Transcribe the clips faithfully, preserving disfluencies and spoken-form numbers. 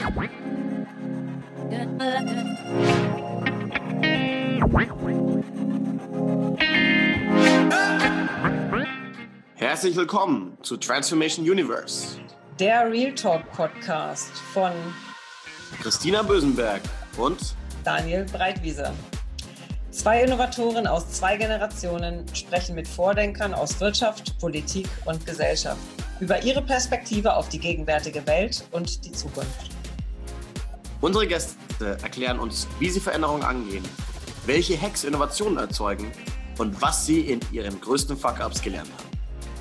Herzlich willkommen zu Transformation Universe, der Real Talk Podcast von Christina Bösenberg und Daniel Breitwieser. Zwei Innovatoren aus zwei Generationen sprechen mit Vordenkern aus Wirtschaft, Politik und Gesellschaft über ihre Perspektive auf die gegenwärtige Welt und die Zukunft. Unsere Gäste erklären uns, wie sie Veränderungen angehen, welche Hacks Innovationen erzeugen und was sie in ihren größten Fuck-Ups gelernt haben.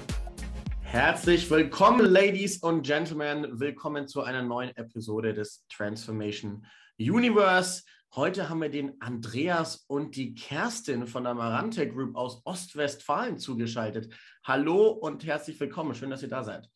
Herzlich willkommen, Ladies und Gentlemen. Willkommen zu einer neuen Episode des Transformation Universe. Heute haben wir den Andreas und die Kerstin von der Marante Group aus Ostwestfalen zugeschaltet. Hallo und herzlich willkommen. Schön, dass ihr da seid.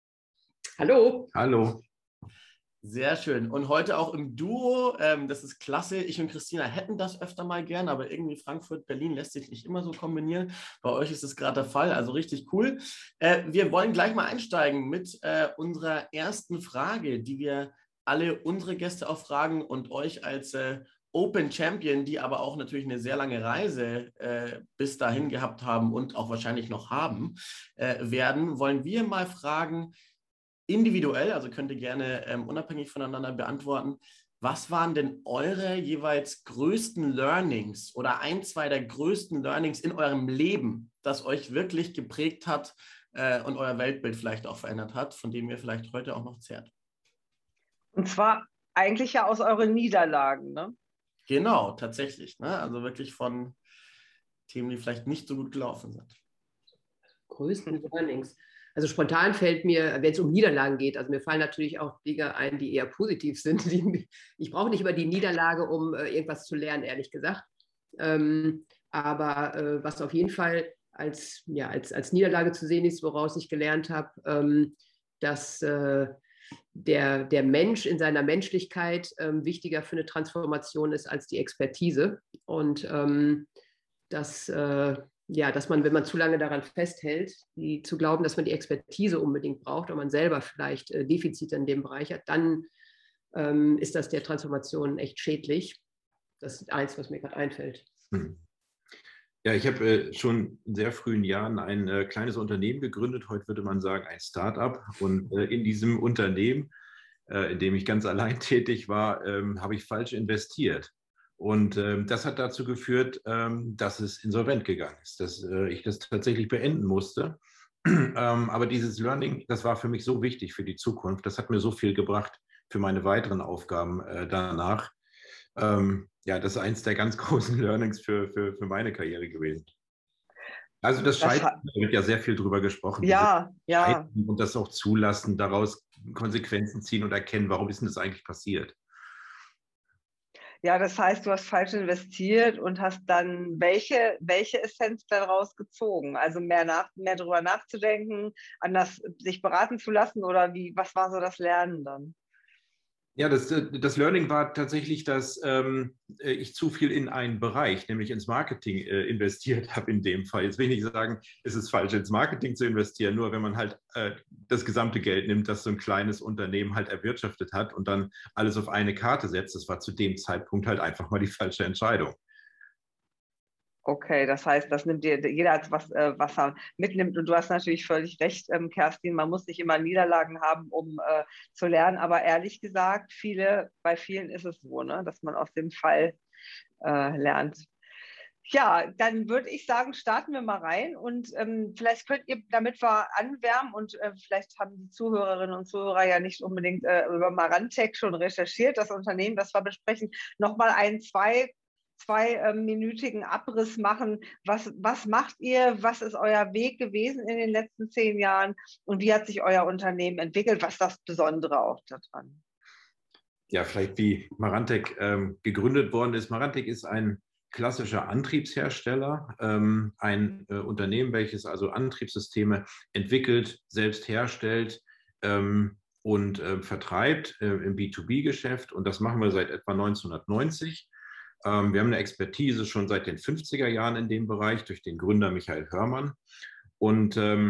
Hallo. Hallo. Sehr schön. Und heute auch im Duo. Ähm, das ist klasse. Ich und Christina hätten das öfter mal gern, aber irgendwie Frankfurt, Berlin lässt sich nicht immer so kombinieren. Bei euch ist es gerade der Fall, also richtig cool. Äh, wir wollen gleich mal einsteigen mit äh, unserer ersten Frage, die wir alle unsere Gäste auch fragen und euch als äh, Open Champion, die aber auch natürlich eine sehr lange Reise äh, bis dahin gehabt haben und auch wahrscheinlich noch haben äh, werden, wollen wir mal fragen, individuell, also könnt ihr gerne ähm, unabhängig voneinander beantworten, was waren denn eure jeweils größten Learnings oder ein, zwei der größten Learnings in eurem Leben, das euch wirklich geprägt hat äh, und euer Weltbild vielleicht auch verändert hat, von dem ihr vielleicht heute auch noch zehrt? Und zwar eigentlich ja aus euren Niederlagen, ne? Genau, tatsächlich. Ne? Also wirklich von Themen, die vielleicht nicht so gut gelaufen sind. Größten Learnings. Also spontan fällt mir, wenn es um Niederlagen geht, also mir fallen natürlich auch Dinge ein, die eher positiv sind. Die, ich brauche nicht über die Niederlage, um äh, irgendwas zu lernen, ehrlich gesagt. Ähm, aber äh, was auf jeden Fall als, ja, als, als Niederlage zu sehen ist, woraus ich gelernt habe, ähm, dass äh, der, der Mensch in seiner Menschlichkeit ähm, wichtiger für eine Transformation ist als die Expertise. Und ähm, dass äh, Ja, dass man, wenn man zu lange daran festhält, die, zu glauben, dass man die Expertise unbedingt braucht und man selber vielleicht äh, Defizite in dem Bereich hat, dann ähm, ist das der Transformation echt schädlich. Das ist eins, was mir gerade einfällt. Ja, ich habe äh, schon in sehr frühen Jahren ein äh, kleines Unternehmen gegründet, heute würde man sagen ein Start-up. Und äh, in diesem Unternehmen, äh, in dem ich ganz allein tätig war, ähm, habe ich falsch investiert. Und ähm, das hat dazu geführt, ähm, dass es insolvent gegangen ist, dass äh, ich das tatsächlich beenden musste. ähm, aber dieses Learning, das war für mich so wichtig für die Zukunft. Das hat mir so viel gebracht für meine weiteren Aufgaben äh, danach. Ähm, ja, das ist eins der ganz großen Learnings für, für, für meine Karriere gewesen. Also das Scheitern, da wird ja sehr viel drüber gesprochen. Ja, ja. Und das auch zulassen, daraus Konsequenzen ziehen und erkennen, warum ist denn das eigentlich passiert? Ja, das heißt, du hast falsch investiert und hast dann welche, welche Essenz daraus gezogen? Also mehr, nach, mehr darüber nachzudenken, anders sich beraten zu lassen oder wie, was war so das Lernen dann? Ja, das, das Learning war tatsächlich, dass ähm, ich zu viel in einen Bereich, nämlich ins Marketing, äh, investiert habe in dem Fall. Jetzt will ich nicht sagen, es ist falsch, ins Marketing zu investieren, nur wenn man halt äh, das gesamte Geld nimmt, das so ein kleines Unternehmen halt erwirtschaftet hat und dann alles auf eine Karte setzt. Das war zu dem Zeitpunkt halt einfach mal die falsche Entscheidung. Okay, das heißt, das nimmt dir jeder als was, äh, was er mitnimmt. Und du hast natürlich völlig recht, ähm, Kerstin, man muss nicht immer Niederlagen haben, um äh, zu lernen. Aber ehrlich gesagt, viele, bei vielen ist es so, ne, dass man aus dem Fall äh, lernt. Ja, dann würde ich sagen, starten wir mal rein und ähm, vielleicht könnt ihr, damit wir anwärmen und äh, vielleicht haben die Zuhörerinnen und Zuhörer ja nicht unbedingt äh, über Marantec schon recherchiert, das Unternehmen, das wir besprechen, nochmal ein, zwei zweiminütigen Abriss machen. Was, was macht ihr? Was ist euer Weg gewesen in den letzten zehn Jahren? Und wie hat sich euer Unternehmen entwickelt? Was ist das Besondere auch daran? Ja, vielleicht wie Marantec ähm, gegründet worden ist. Marantec ist ein klassischer Antriebshersteller, ähm, ein äh, Unternehmen, welches also Antriebssysteme entwickelt, selbst herstellt ähm, und äh, vertreibt äh, im B zwei B-Geschäft. Und das machen wir seit etwa neunzehnhundertneunzig. Ähm, wir haben eine Expertise schon seit den fünfziger Jahren in dem Bereich durch den Gründer Michael Hörmann. Und ähm,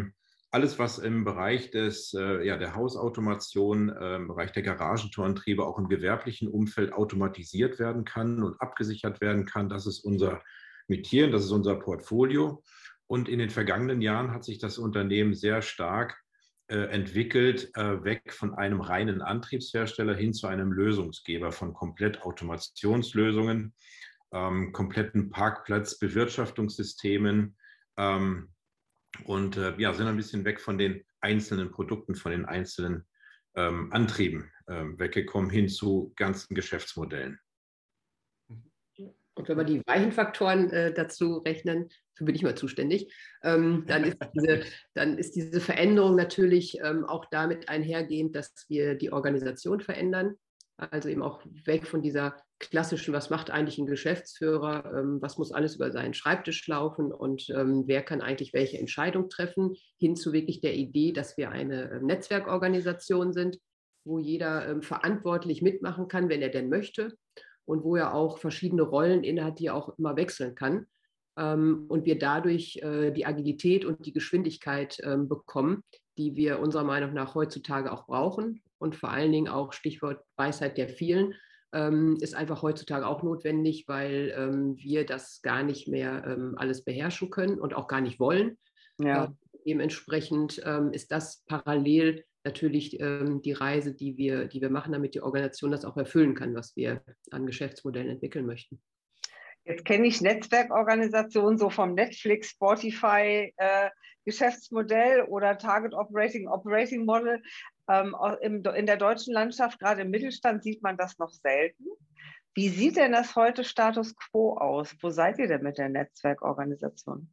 alles, was im Bereich des, äh, ja, der Hausautomation, äh, im Bereich der Garagentorantriebe auch im gewerblichen Umfeld automatisiert werden kann und abgesichert werden kann, das ist unser Metier, das ist unser Portfolio. Und in den vergangenen Jahren hat sich das Unternehmen sehr stark äh, entwickelt, äh, weg von einem reinen Antriebshersteller hin zu einem Lösungsgeber von komplett Automationslösungen, ähm, kompletten Parkplatzbewirtschaftungssystemen, ähm, und äh, ja, sind ein bisschen weg von den einzelnen Produkten, von den einzelnen ähm, Antrieben äh, weggekommen hin zu ganzen Geschäftsmodellen. Und wenn wir die Weichenfaktoren äh, dazu rechnen, für bin ich mal zuständig, ähm, dann, ist diese, dann ist diese Veränderung natürlich ähm, auch damit einhergehend, dass wir die Organisation verändern. Also eben auch weg von dieser klassischen, was macht eigentlich ein Geschäftsführer, ähm, was muss alles über seinen Schreibtisch laufen und ähm, wer kann eigentlich welche Entscheidung treffen, hin zu wirklich der Idee, dass wir eine ähm, Netzwerkorganisation sind, wo jeder ähm, verantwortlich mitmachen kann, wenn er denn möchte und wo er auch verschiedene Rollen innehat, die er auch immer wechseln kann. Ähm, und wir dadurch äh, die Agilität und die Geschwindigkeit ähm, bekommen, die wir unserer Meinung nach heutzutage auch brauchen. Und vor allen Dingen auch Stichwort Weisheit der vielen, ähm, ist einfach heutzutage auch notwendig, weil ähm, wir das gar nicht mehr ähm, alles beherrschen können und auch gar nicht wollen. Ja. Äh, dementsprechend ähm, ist das parallel natürlich ähm, die Reise, die wir, die wir machen, damit die Organisation das auch erfüllen kann, was wir an Geschäftsmodellen entwickeln möchten. Jetzt kenne ich Netzwerkorganisationen so vom Netflix, Spotify äh, Geschäftsmodell oder Target Operating Operating Model. Ähm, im, in der deutschen Landschaft, gerade im Mittelstand, sieht man das noch selten. Wie sieht denn das heute Status quo aus? Wo seid ihr denn mit der Netzwerkorganisation?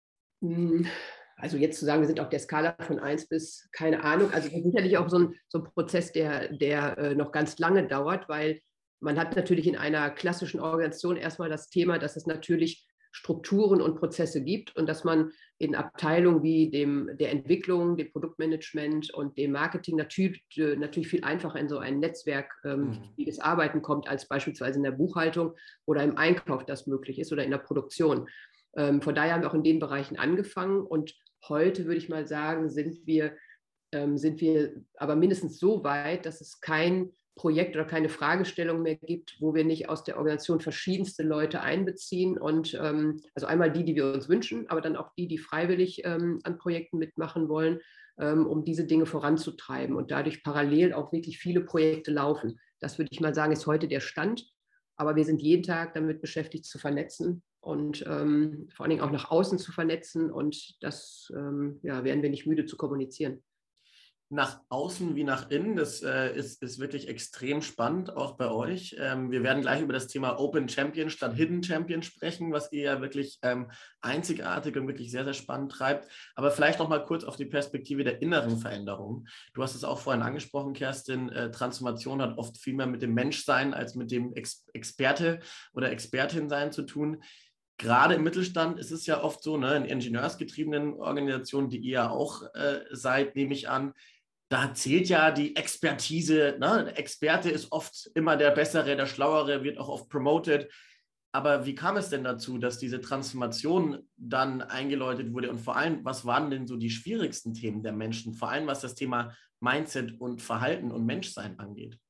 Also jetzt zu sagen, wir sind auf der Skala von eins bis keine Ahnung. Also sicherlich auch so ein, so ein Prozess, der, der äh, noch ganz lange dauert, weil man hat natürlich in einer klassischen Organisation erstmal das Thema, dass es natürlich Strukturen und Prozesse gibt und dass man in Abteilungen wie dem, der Entwicklung, dem Produktmanagement und dem Marketing natürlich, natürlich viel einfacher in so ein netzwerkfähiges ähm, Arbeiten kommt, als beispielsweise in der Buchhaltung oder im Einkauf das möglich ist oder in der Produktion. Ähm, von daher haben wir auch in den Bereichen angefangen und heute würde ich mal sagen, sind wir, ähm, sind wir aber mindestens so weit, dass es kein Projekt oder keine Fragestellung mehr gibt, wo wir nicht aus der Organisation verschiedenste Leute einbeziehen und ähm, also einmal die, die wir uns wünschen, aber dann auch die, die freiwillig ähm, an Projekten mitmachen wollen, ähm, um diese Dinge voranzutreiben und dadurch parallel auch wirklich viele Projekte laufen. Das würde ich mal sagen, ist heute der Stand, aber wir sind jeden Tag damit beschäftigt zu vernetzen und ähm, vor allen Dingen auch nach außen zu vernetzen und das ähm, ja, werden wir nicht müde zu kommunizieren. Nach außen wie nach innen, das äh, ist, ist wirklich extrem spannend, auch bei euch. Ähm, wir werden gleich über das Thema Open Champion statt Hidden Champion sprechen, was ihr ja wirklich ähm, einzigartig und wirklich sehr, sehr spannend treibt. Aber vielleicht noch mal kurz auf die Perspektive der inneren Veränderung. Du hast es auch vorhin angesprochen, Kerstin, äh, Transformation hat oft viel mehr mit dem Menschsein als mit dem Ex- Experte oder Expertin sein zu tun. Gerade im Mittelstand ist es ja oft so, ne, in ingenieursgetriebenen Organisationen, die ihr ja auch äh, seid, nehme ich an, da zählt ja die Expertise. Ne? Der Experte ist oft immer der Bessere, der Schlauere, wird auch oft promoted. Aber wie kam es denn dazu, dass diese Transformation dann eingeläutet wurde? Und vor allem, was waren denn so die schwierigsten Themen der Menschen? Vor allem, was das Thema Mindset und Verhalten und Menschsein angeht.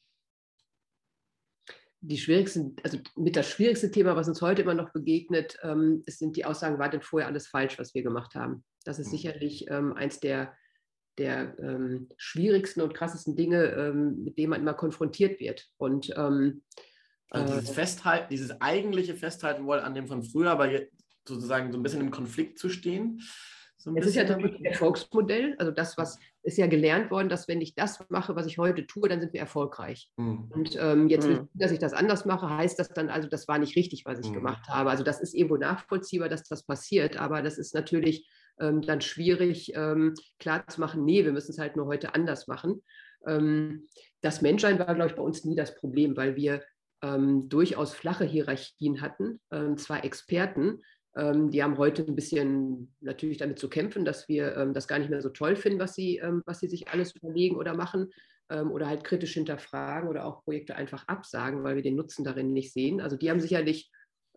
Die schwierigsten, also mit das schwierigste Thema, was uns heute immer noch begegnet, ähm, sind die Aussagen, war denn vorher alles falsch, was wir gemacht haben? Das ist mhm. sicherlich ähm, eins der der ähm, schwierigsten und krassesten Dinge, ähm, mit denen man immer konfrontiert wird. Und ähm, also dieses Festhalten, dieses eigentliche Festhalten wollen an dem von früher, aber sozusagen so ein bisschen im Konflikt zu stehen. So es ist ja das Erfolgsmodell, also das, was ist ja gelernt worden, dass wenn ich das mache, was ich heute tue, dann sind wir erfolgreich. Mhm. Und ähm, jetzt, mhm. dass ich das anders mache, heißt das dann also, das war nicht richtig, was ich mhm. gemacht habe. Also das ist irgendwo nachvollziehbar, dass das passiert, aber das ist natürlich ähm, dann schwierig ähm, klarzumachen, nee, wir müssen es halt nur heute anders machen. Ähm, das Menschsein war, glaube ich, bei uns nie das Problem, weil wir ähm, durchaus flache Hierarchien hatten, ähm, zwar Experten, Ähm, die haben heute ein bisschen natürlich damit zu kämpfen, dass wir ähm, das gar nicht mehr so toll finden, was sie, ähm, was sie sich alles überlegen oder machen ähm, oder halt kritisch hinterfragen oder auch Projekte einfach absagen, weil wir den Nutzen darin nicht sehen. Also die haben sicherlich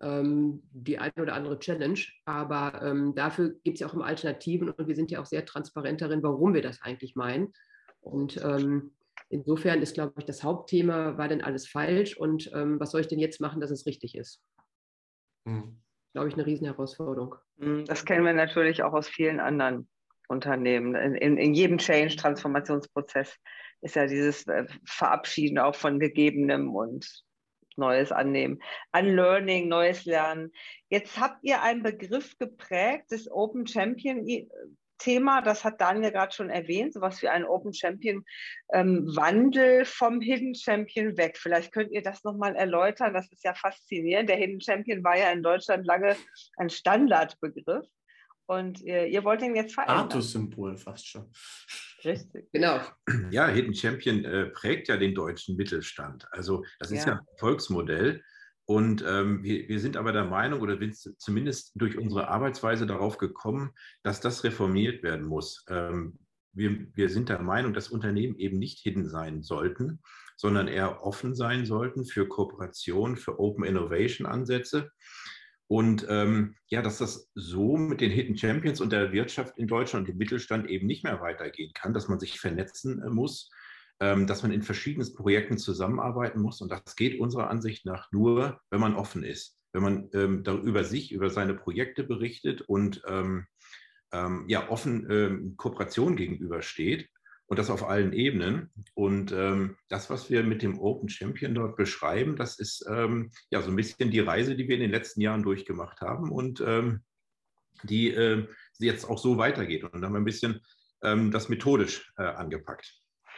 ähm, die eine oder andere Challenge. Aber ähm, dafür gibt es ja auch immer Alternativen und wir sind ja auch sehr transparent darin, warum wir das eigentlich meinen. Und ähm, insofern ist, glaube ich, das Hauptthema, war denn alles falsch und ähm, was soll ich denn jetzt machen, dass es richtig ist? Mhm. Glaube ich, eine Riesenherausforderung. Das kennen wir natürlich auch aus vielen anderen Unternehmen. In, in, in jedem Change-Transformationsprozess ist ja dieses Verabschieden auch von Gegebenem und Neues annehmen. Unlearning, Neues lernen. Jetzt habt ihr einen Begriff geprägt, das Open Champion Thema, das hat Daniel gerade schon erwähnt, sowas wie ein Open Champion ähm, Wandel vom Hidden Champion weg. Vielleicht könnt ihr das nochmal erläutern, das ist ja faszinierend. Der Hidden Champion war ja in Deutschland lange ein Standardbegriff und ihr, ihr wollt ihn jetzt verändern. Statussymbol fast schon. Richtig. Genau. Ja, Hidden Champion äh, prägt ja den deutschen Mittelstand. Also das ist ja, ja ein Erfolgsmodell. Und ähm, wir, wir sind aber der Meinung oder sind zumindest durch unsere Arbeitsweise darauf gekommen, dass das reformiert werden muss. Ähm, wir, wir sind der Meinung, dass Unternehmen eben nicht hidden sein sollten, sondern eher offen sein sollten für Kooperation, für Open Innovation Ansätze. Und ähm, ja, dass das so mit den Hidden Champions und der Wirtschaft in Deutschland und dem Mittelstand eben nicht mehr weitergehen kann, dass man sich vernetzen äh, muss, dass man in verschiedenen Projekten zusammenarbeiten muss. Und das geht unserer Ansicht nach nur, wenn man offen ist, wenn man ähm, über sich, über seine Projekte berichtet und ähm, ähm, ja, offen ähm, Kooperation gegenübersteht und das auf allen Ebenen. Und ähm, das, was wir mit dem Open Champion dort beschreiben, das ist ähm, ja so ein bisschen die Reise, die wir in den letzten Jahren durchgemacht haben und ähm, die äh, jetzt auch so weitergeht. Und dann haben wir ein bisschen ähm, das methodisch äh, angepackt.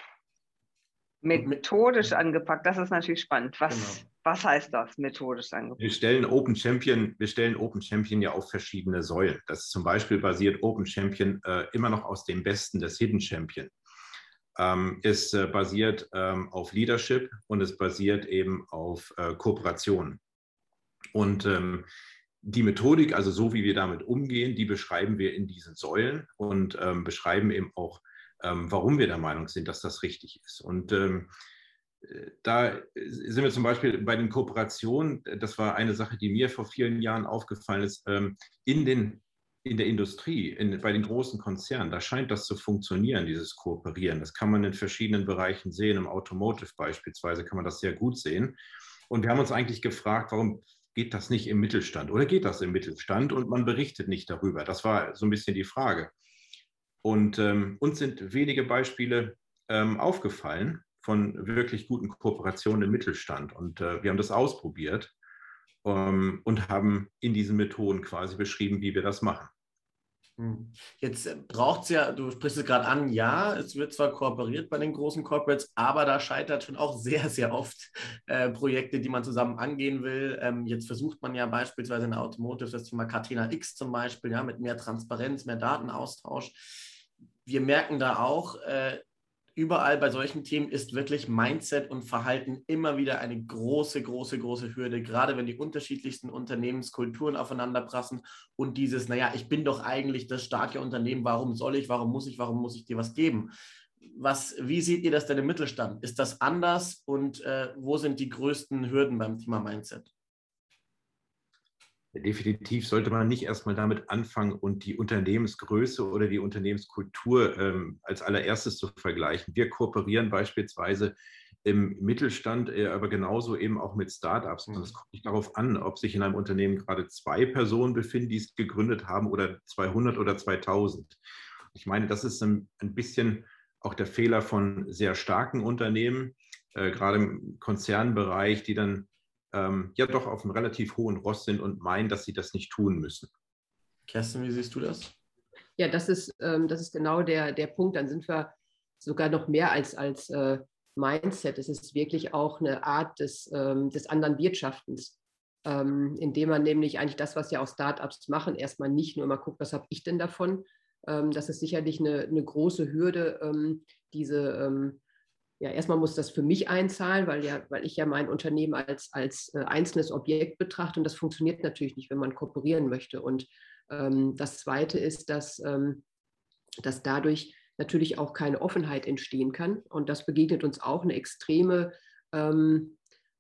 Methodisch angepackt, das ist natürlich spannend. Was, genau. was heißt das, methodisch angepackt? Wir stellen Open Champion, wir stellen Open Champion ja auf verschiedene Säulen. Das ist zum Beispiel basiert Open Champion äh, immer noch aus dem Besten des Hidden Champion. Ähm, es äh, basiert ähm, auf Leadership und es basiert eben auf äh, Kooperation. Und ähm, die Methodik, also so wie wir damit umgehen, die beschreiben wir in diesen Säulen und ähm, beschreiben eben auch, warum wir der Meinung sind, dass das richtig ist. Und ähm, da sind wir zum Beispiel bei den Kooperationen, das war eine Sache, die mir vor vielen Jahren aufgefallen ist, ähm, in, den, in der Industrie, in, bei den großen Konzernen, da scheint das zu funktionieren, dieses Kooperieren. Das kann man in verschiedenen Bereichen sehen, im Automotive beispielsweise kann man das sehr gut sehen. Und wir haben uns eigentlich gefragt, warum geht das nicht im Mittelstand? Oder geht das im Mittelstand und man berichtet nicht darüber? Das war so ein bisschen die Frage. Und ähm, uns sind wenige Beispiele ähm, aufgefallen von wirklich guten Kooperationen im Mittelstand. Und äh, wir haben das ausprobiert ähm, und haben in diesen Methoden quasi beschrieben, wie wir das machen. Jetzt braucht es ja, du sprichst es gerade an, ja, es wird zwar kooperiert bei den großen Corporates, aber da scheitert schon auch sehr, sehr oft äh, Projekte, die man zusammen angehen will. Ähm, jetzt versucht man ja beispielsweise in der Automotive das Thema Catena X zum Beispiel, ja, mit mehr Transparenz, mehr Datenaustausch. Wir merken da auch, äh, überall bei solchen Themen ist wirklich Mindset und Verhalten immer wieder eine große, große, große Hürde, gerade wenn die unterschiedlichsten Unternehmenskulturen aufeinander prassen und dieses, naja, ich bin doch eigentlich das starke Unternehmen, warum soll ich, warum muss ich, warum muss ich dir was geben? Was, wie seht ihr das denn im Mittelstand? Ist das anders und äh, wo sind die größten Hürden beim Thema Mindset? Definitiv sollte man nicht erstmal damit anfangen und die Unternehmensgröße oder die Unternehmenskultur ähm, als allererstes zu vergleichen. Wir kooperieren beispielsweise im Mittelstand, äh, aber genauso eben auch mit Startups. Und es kommt nicht darauf an, ob sich in einem Unternehmen gerade zwei Personen befinden, die es gegründet haben, oder zweihundert oder zweitausend. Ich meine, das ist ein, ein bisschen auch der Fehler von sehr starken Unternehmen, äh, gerade im Konzernbereich, die dann ja doch auf einem relativ hohen Ross sind und meinen, dass sie das nicht tun müssen. Kerstin, wie siehst du das? Ja, das ist, ähm, das ist genau der, der Punkt. Dann sind wir sogar noch mehr als, als äh, Mindset. Es ist wirklich auch eine Art des, ähm, des anderen Wirtschaftens, ähm, indem man nämlich eigentlich das, was ja auch Startups machen, erstmal nicht nur mal guckt, was habe ich denn davon. Ähm, das ist sicherlich eine, eine große Hürde, ähm, diese ähm, Ja, erstmal muss das für mich einzahlen, weil, ja, weil ich ja mein Unternehmen als, als äh, einzelnes Objekt betrachte und das funktioniert natürlich nicht, wenn man kooperieren möchte. Und ähm, das Zweite ist, dass, ähm, dass dadurch natürlich auch keine Offenheit entstehen kann und das begegnet uns auch, eine extreme ähm,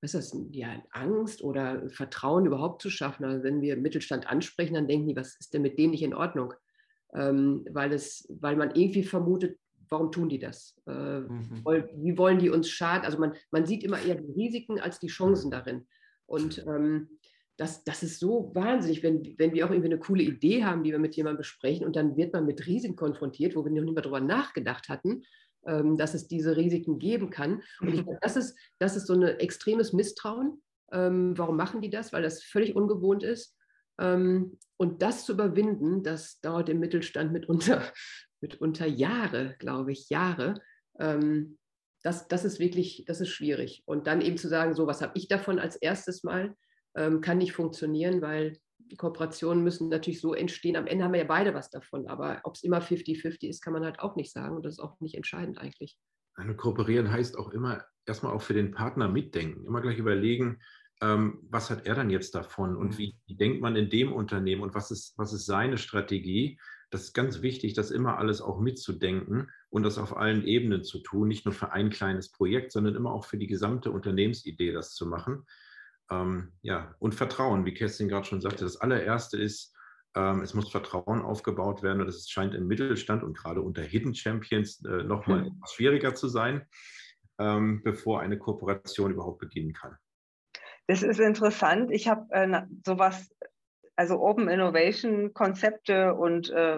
was ist das, ja, Angst oder Vertrauen überhaupt zu schaffen. Also wenn wir Mittelstand ansprechen, dann denken die, was ist denn mit denen nicht in Ordnung? Ähm, weil, es, weil man irgendwie vermutet, warum tun die das? Äh, mhm. Wie wollen die uns schaden? Also man, man sieht immer eher die Risiken als die Chancen darin. Und ähm, das, das ist so wahnsinnig, wenn, wenn wir auch irgendwie eine coole Idee haben, die wir mit jemandem besprechen und dann wird man mit Risiken konfrontiert, wo wir noch nicht mal darüber nachgedacht hatten, ähm, dass es diese Risiken geben kann. Und ich glaube, das ist, das ist so ein extremes Misstrauen. Ähm, warum machen die das? Weil das völlig ungewohnt ist. Ähm, und das zu überwinden, das dauert im Mittelstand mitunter, mitunter Jahre, glaube ich, Jahre. Ähm, das, das ist wirklich, das ist schwierig. Und dann eben zu sagen, so, was habe ich davon als erstes Mal, ähm, kann nicht funktionieren, weil die Kooperationen müssen natürlich so entstehen. Am Ende haben wir ja beide was davon, aber ob es immer fifty fifty ist, kann man halt auch nicht sagen und das ist auch nicht entscheidend eigentlich. Eine Kooperieren heißt auch immer, erstmal auch für den Partner mitdenken, immer gleich überlegen, ähm, was hat er dann jetzt davon und wie, wie denkt man in dem Unternehmen und was ist, was ist seine Strategie. Das ist ganz wichtig, das immer alles auch mitzudenken und das auf allen Ebenen zu tun, nicht nur für ein kleines Projekt, sondern immer auch für die gesamte Unternehmensidee das zu machen. Ähm, ja, und Vertrauen, wie Kerstin gerade schon sagte, das allererste ist, ähm, es muss Vertrauen aufgebaut werden und das scheint im Mittelstand und gerade unter Hidden Champions äh, nochmal etwas schwieriger zu sein, ähm, bevor eine Kooperation überhaupt beginnen kann. Das ist interessant. Ich habe äh, sowas, also Open Innovation Konzepte und äh,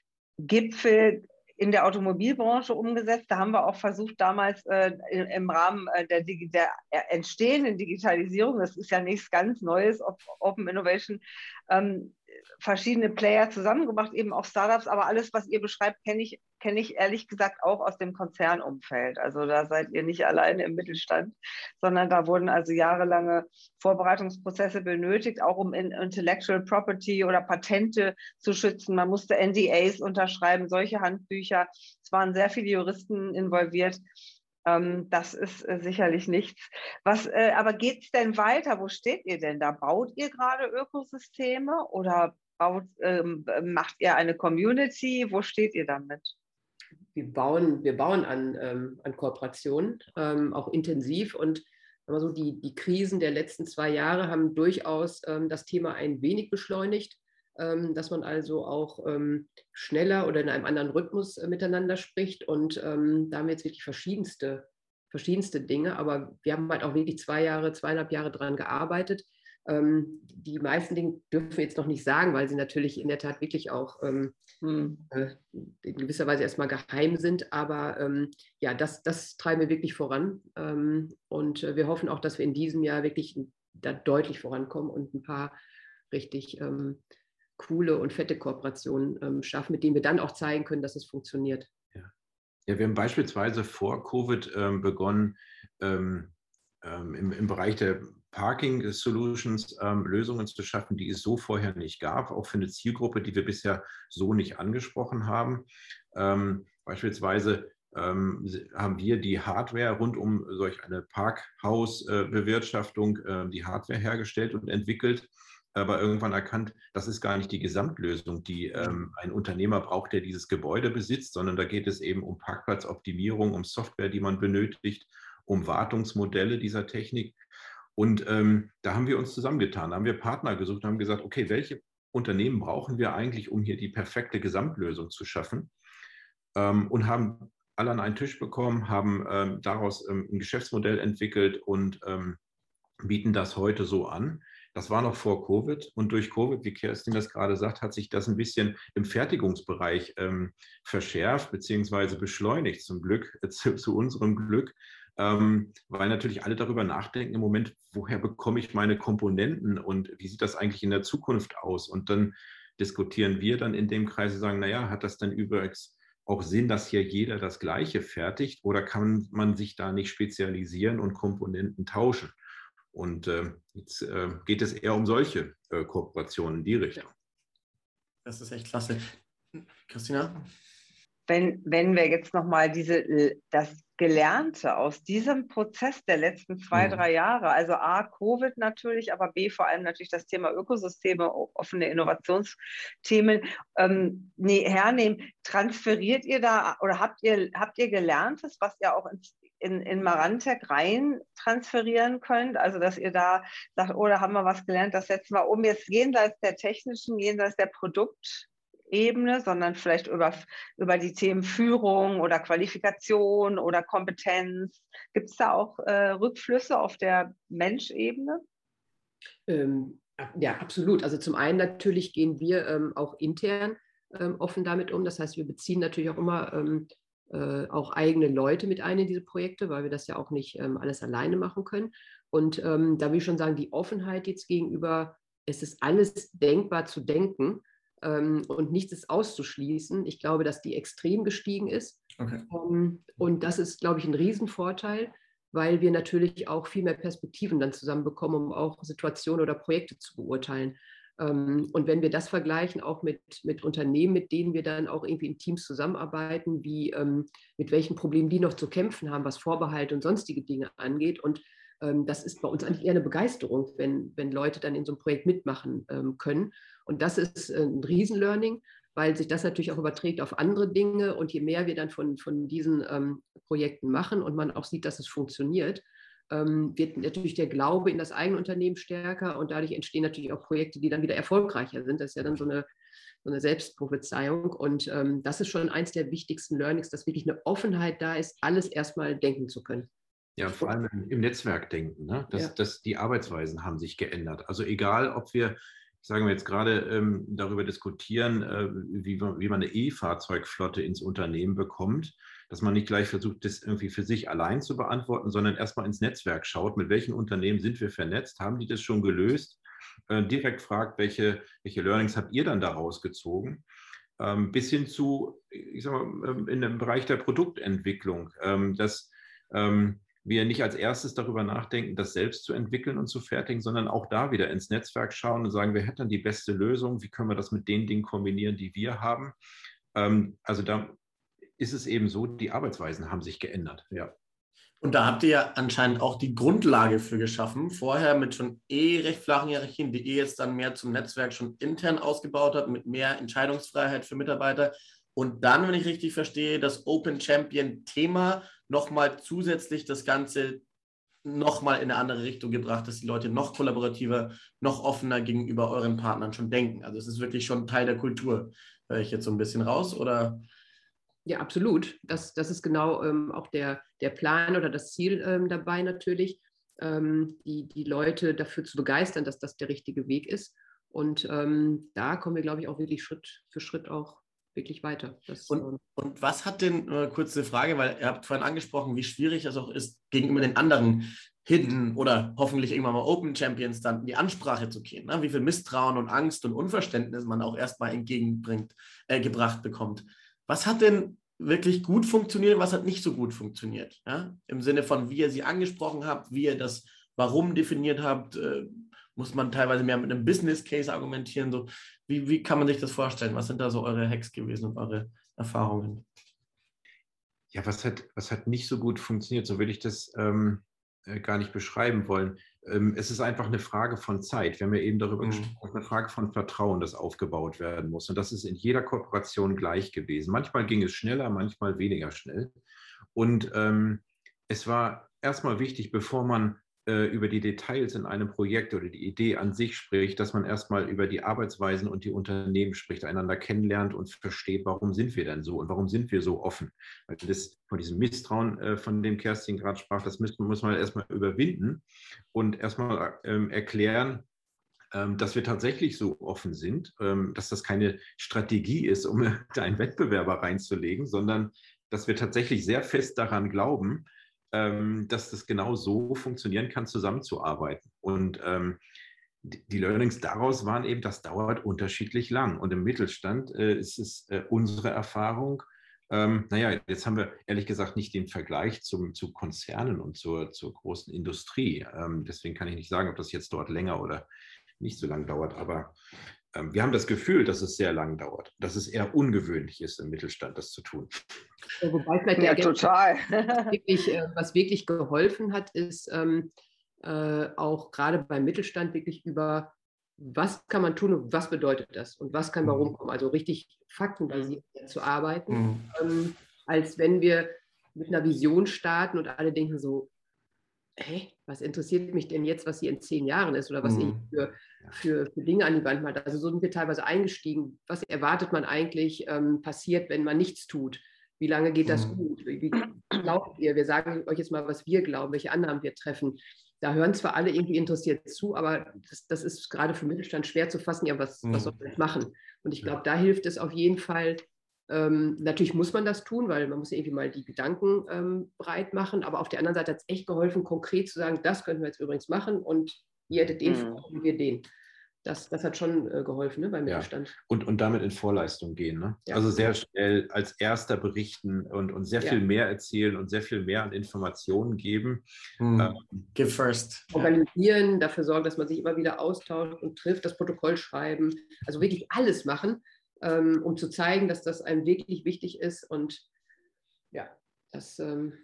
Gipfel in der Automobilbranche umgesetzt. Da haben wir auch versucht, damals äh, im Rahmen der, der entstehenden Digitalisierung, das ist ja nichts ganz Neues, Open Innovation, ähm, verschiedene Player zusammengebracht, eben auch Startups, aber alles, was ihr beschreibt, kenne ich, kenne ich ehrlich gesagt auch aus dem Konzernumfeld. Also da seid ihr nicht alleine im Mittelstand, sondern da wurden also jahrelange Vorbereitungsprozesse benötigt, auch um Intellectual Property oder Patente zu schützen. Man musste N D As unterschreiben, solche Handbücher. Es waren sehr viele Juristen involviert. Ähm, das ist äh, sicherlich nichts. Was, äh, aber geht es denn weiter? Wo steht ihr denn da? Baut ihr gerade Ökosysteme oder baut, ähm, macht ihr eine Community? Wo steht ihr damit? Wir bauen, wir bauen an, ähm, an Kooperationen, ähm, auch intensiv. Und also die, die Krisen der letzten zwei Jahre haben durchaus ähm, das Thema ein wenig beschleunigt, ähm, dass man also auch ähm, schneller oder in einem anderen Rhythmus äh, miteinander spricht. Und ähm, da haben wir jetzt wirklich verschiedenste, verschiedenste Dinge. Aber wir haben halt auch wirklich zwei Jahre, zweieinhalb Jahre dran gearbeitet. Ähm, die meisten Dinge dürfen wir jetzt noch nicht sagen, weil sie natürlich in der Tat wirklich auch ähm, hm. äh, in gewisser Weise erstmal geheim sind. Aber ähm, ja, das, das treiben wir wirklich voran. Ähm, und äh, wir hoffen auch, dass wir in diesem Jahr wirklich da deutlich vorankommen und ein paar richtig ähm, coole und fette Kooperationen ähm, schaffen, mit denen wir dann auch zeigen können, dass es funktioniert. Ja, ja wir haben beispielsweise vor Covid ähm, begonnen, ähm, ähm, im, im Bereich der Parking Solutions ähm, Lösungen zu schaffen, die es so vorher nicht gab, auch für eine Zielgruppe, die wir bisher so nicht angesprochen haben. Ähm, beispielsweise ähm, haben wir die Hardware rund um solch eine Parkhausbewirtschaftung, äh, die Hardware hergestellt und entwickelt, aber irgendwann erkannt, das ist gar nicht die Gesamtlösung, die ähm, ein Unternehmer braucht, der dieses Gebäude besitzt, sondern da geht es eben um Parkplatzoptimierung, um Software, die man benötigt, um Wartungsmodelle dieser Technik. Und ähm, da haben wir uns zusammengetan, da haben wir Partner gesucht und haben gesagt, okay, welche Unternehmen brauchen wir eigentlich, um hier die perfekte Gesamtlösung zu schaffen? Ähm, und haben alle an einen Tisch bekommen, haben ähm, daraus ähm, ein Geschäftsmodell entwickelt und ähm, bieten das heute so an. Das war noch vor Covid und durch Covid, wie Kerstin das gerade sagt, hat sich das ein bisschen im Fertigungsbereich ähm, verschärft bzw. beschleunigt zum Glück, äh, zu, zu unserem Glück, ähm, weil natürlich alle darüber nachdenken im Moment, woher bekomme ich meine Komponenten und wie sieht das eigentlich in der Zukunft aus? Und dann diskutieren wir dann in dem Kreis und sagen, naja, hat das denn übrigens auch Sinn, dass hier jeder das Gleiche fertigt oder kann man sich da nicht spezialisieren und Komponenten tauschen? Und äh, jetzt äh, geht es eher um solche äh, Kooperationen in die Richtung. Das ist echt klasse. Christina? Wenn, wenn wir jetzt nochmal diese, das Gelernte aus diesem Prozess der letzten zwei, mhm. drei Jahre, also A, Covid natürlich, aber B, vor allem natürlich das Thema Ökosysteme, offene Innovationsthemen ähm, nee, hernehmen, transferiert ihr da oder habt ihr, habt ihr Gelerntes, was ihr auch ins in, in Marantec rein transferieren könnt? Also, dass ihr da sagt, oh, da haben wir was gelernt, das setzen wir um, jetzt jenseits der technischen, jenseits der Produktebene, sondern vielleicht über, über die Themen Führung oder Qualifikation oder Kompetenz. Gibt es da auch äh, Rückflüsse auf der Menschebene? Ähm, ja, absolut. Also zum einen natürlich gehen wir ähm, auch intern ähm, offen damit um. Das heißt, wir beziehen natürlich auch immer ähm, äh, auch eigene Leute mit ein in diese Projekte, weil wir das ja auch nicht ähm, alles alleine machen können. Und ähm, da will ich schon sagen, die Offenheit jetzt gegenüber, es ist alles denkbar zu denken ähm, und nichts ist auszuschließen. Ich glaube, dass die extrem gestiegen ist. Okay. Ähm, und das ist, glaube ich, ein Riesenvorteil, weil wir natürlich auch viel mehr Perspektiven dann zusammenbekommen, um auch Situationen oder Projekte zu beurteilen. Und wenn wir das vergleichen, auch mit, mit Unternehmen, mit denen wir dann auch irgendwie in Teams zusammenarbeiten, wie, mit welchen Problemen die noch zu kämpfen haben, was Vorbehalte und sonstige Dinge angeht. Und das ist bei uns eigentlich eher eine Begeisterung, wenn, wenn Leute dann in so einem Projekt mitmachen können. Und das ist ein Riesenlearning, weil sich das natürlich auch überträgt auf andere Dinge. Und je mehr wir dann von, von diesen ähm, Projekten machen und man auch sieht, dass es funktioniert, ähm, wird natürlich der Glaube in das eigene Unternehmen stärker und dadurch entstehen natürlich auch Projekte, die dann wieder erfolgreicher sind. Das ist ja dann so eine, so eine Selbstprophezeiung. Und ähm, das ist schon eins der wichtigsten Learnings, dass wirklich eine Offenheit da ist, alles erstmal denken zu können. Ja, vor allem im Netzwerkdenken. Ne? Das, Ja. das, die Arbeitsweisen haben sich geändert. Also egal, ob wir sagen wir jetzt gerade ähm, darüber diskutieren, äh, wie, wie man eine E-Fahrzeugflotte ins Unternehmen bekommt, dass man nicht gleich versucht, das irgendwie für sich allein zu beantworten, sondern erstmal ins Netzwerk schaut, mit welchen Unternehmen sind wir vernetzt, haben die das schon gelöst, äh, direkt fragt, welche, welche Learnings habt ihr dann daraus gezogen, ähm, bis hin zu, ich sag mal, in dem Bereich der Produktentwicklung, ähm, dass ähm, wir nicht als erstes darüber nachdenken, das selbst zu entwickeln und zu fertigen, sondern auch da wieder ins Netzwerk schauen und sagen, wer hätte dann die beste Lösung, wie können wir das mit den Dingen kombinieren, die wir haben. Ähm, also da ist es eben so, die Arbeitsweisen haben sich geändert. Ja. Und da habt ihr ja anscheinend auch die Grundlage für geschaffen, vorher mit schon eh recht flachen Hierarchien, die ihr jetzt dann mehr zum Netzwerk schon intern ausgebaut habt, mit mehr Entscheidungsfreiheit für Mitarbeiter. Und dann, wenn ich richtig verstehe, das Open Champion-Thema nochmal zusätzlich das Ganze nochmal in eine andere Richtung gebracht, dass die Leute noch kollaborativer, noch offener gegenüber euren Partnern schon denken. Also es ist wirklich schon Teil der Kultur. Höre ich jetzt so ein bisschen raus, oder? Ja, absolut. Das, das ist genau ähm, auch der, der Plan oder das Ziel ähm, dabei natürlich, ähm, die, die Leute dafür zu begeistern, dass das der richtige Weg ist. Und ähm, da kommen wir, glaube ich, auch wirklich Schritt für Schritt auch wirklich weiter. Das, und, und was hat denn, äh, kurze Frage, weil ihr habt vorhin angesprochen, wie schwierig es auch ist, gegenüber den anderen Hidden oder hoffentlich irgendwann mal Open Champions dann in die Ansprache zu gehen, ne? Wie viel Misstrauen und Angst und Unverständnis man auch erstmal entgegenbringt, äh, gebracht bekommt. Was hat denn wirklich gut funktioniert, was hat nicht so gut funktioniert? Ja? Im Sinne von, wie ihr sie angesprochen habt, wie ihr das Warum definiert habt, äh, muss man teilweise mehr mit einem Business Case argumentieren. So. Wie, wie kann man sich das vorstellen? Was sind da so eure Hacks gewesen und eure Erfahrungen? Ja, was hat, was hat nicht so gut funktioniert? So will ich das ähm, äh, gar nicht beschreiben wollen. Ähm, es ist einfach eine Frage von Zeit. Wir haben ja eben darüber mhm. gesprochen, eine Frage von Vertrauen, das aufgebaut werden muss. Und das ist in jeder Kooperation gleich gewesen. Manchmal ging es schneller, manchmal weniger schnell. Und ähm, es war erstmal wichtig, bevor man über die Details in einem Projekt oder die Idee an sich spricht, dass man erstmal über die Arbeitsweisen und die Unternehmen spricht, einander kennenlernt und versteht, warum sind wir denn so und warum sind wir so offen. Weil das von diesem Misstrauen, von dem Kerstin gerade sprach, das muss, muss man erstmal überwinden und erstmal ähm, erklären, ähm, dass wir tatsächlich so offen sind, ähm, dass das keine Strategie ist, um einen Wettbewerber reinzulegen, sondern dass wir tatsächlich sehr fest daran glauben, dass das genau so funktionieren kann, zusammenzuarbeiten. Und ähm, die Learnings daraus waren eben, das dauert unterschiedlich lang. Und im Mittelstand äh, ist es äh, unsere Erfahrung, ähm, naja, jetzt haben wir ehrlich gesagt nicht den Vergleich zum, zu Konzernen und zur, zur großen Industrie. Ähm, deswegen kann ich nicht sagen, ob das jetzt dort länger oder nicht so lang dauert. Aber ähm, wir haben das Gefühl, dass es sehr lang dauert, dass es eher ungewöhnlich ist, im Mittelstand das zu tun. Ja, wobei vielleicht ja, der total. was, wirklich, äh, was wirklich geholfen hat, ist ähm, äh, auch gerade beim Mittelstand wirklich über, was kann man tun und was bedeutet das und was kann warum kommen. Also richtig faktenbasiert zu arbeiten, mhm. ähm, als wenn wir mit einer Vision starten und alle denken so, hä, was interessiert mich denn jetzt, was hier in zehn Jahren ist oder was Mhm. ich für, für, für Dinge an die Wand mache. Also so sind wir teilweise eingestiegen. Was erwartet man eigentlich ähm, passiert, wenn man nichts tut? Wie lange geht das Mhm. gut? Wie, wie glaubt ihr? Wir sagen euch jetzt mal, was wir glauben, welche Annahmen wir treffen. Da hören zwar alle irgendwie interessiert zu, aber das, das ist gerade für Mittelstand schwer zu fassen. Ja, was, Mhm. was soll man jetzt machen? Und ich glaube, da hilft es auf jeden Fall. Ähm, natürlich muss man das tun, weil man muss ja irgendwie mal die Gedanken ähm, breit machen. Aber auf der anderen Seite hat es echt geholfen, konkret zu sagen, das könnten wir jetzt übrigens machen und ihr hättet den Mhm. vor und wir den. Das, das hat schon äh, geholfen, ne, beim Mittelstand. Ja. Und, und damit in Vorleistung gehen. Ne? Ja. Also sehr schnell als Erster berichten und, und sehr Ja. viel mehr erzählen und sehr viel mehr an Informationen geben. Mhm. Ähm, Give first. Organisieren, dafür sorgen, dass man sich immer wieder austauscht und trifft, das Protokoll schreiben. Also wirklich alles machen, ähm, um zu zeigen, dass das einem wirklich wichtig ist. Und ja, das... Ähm,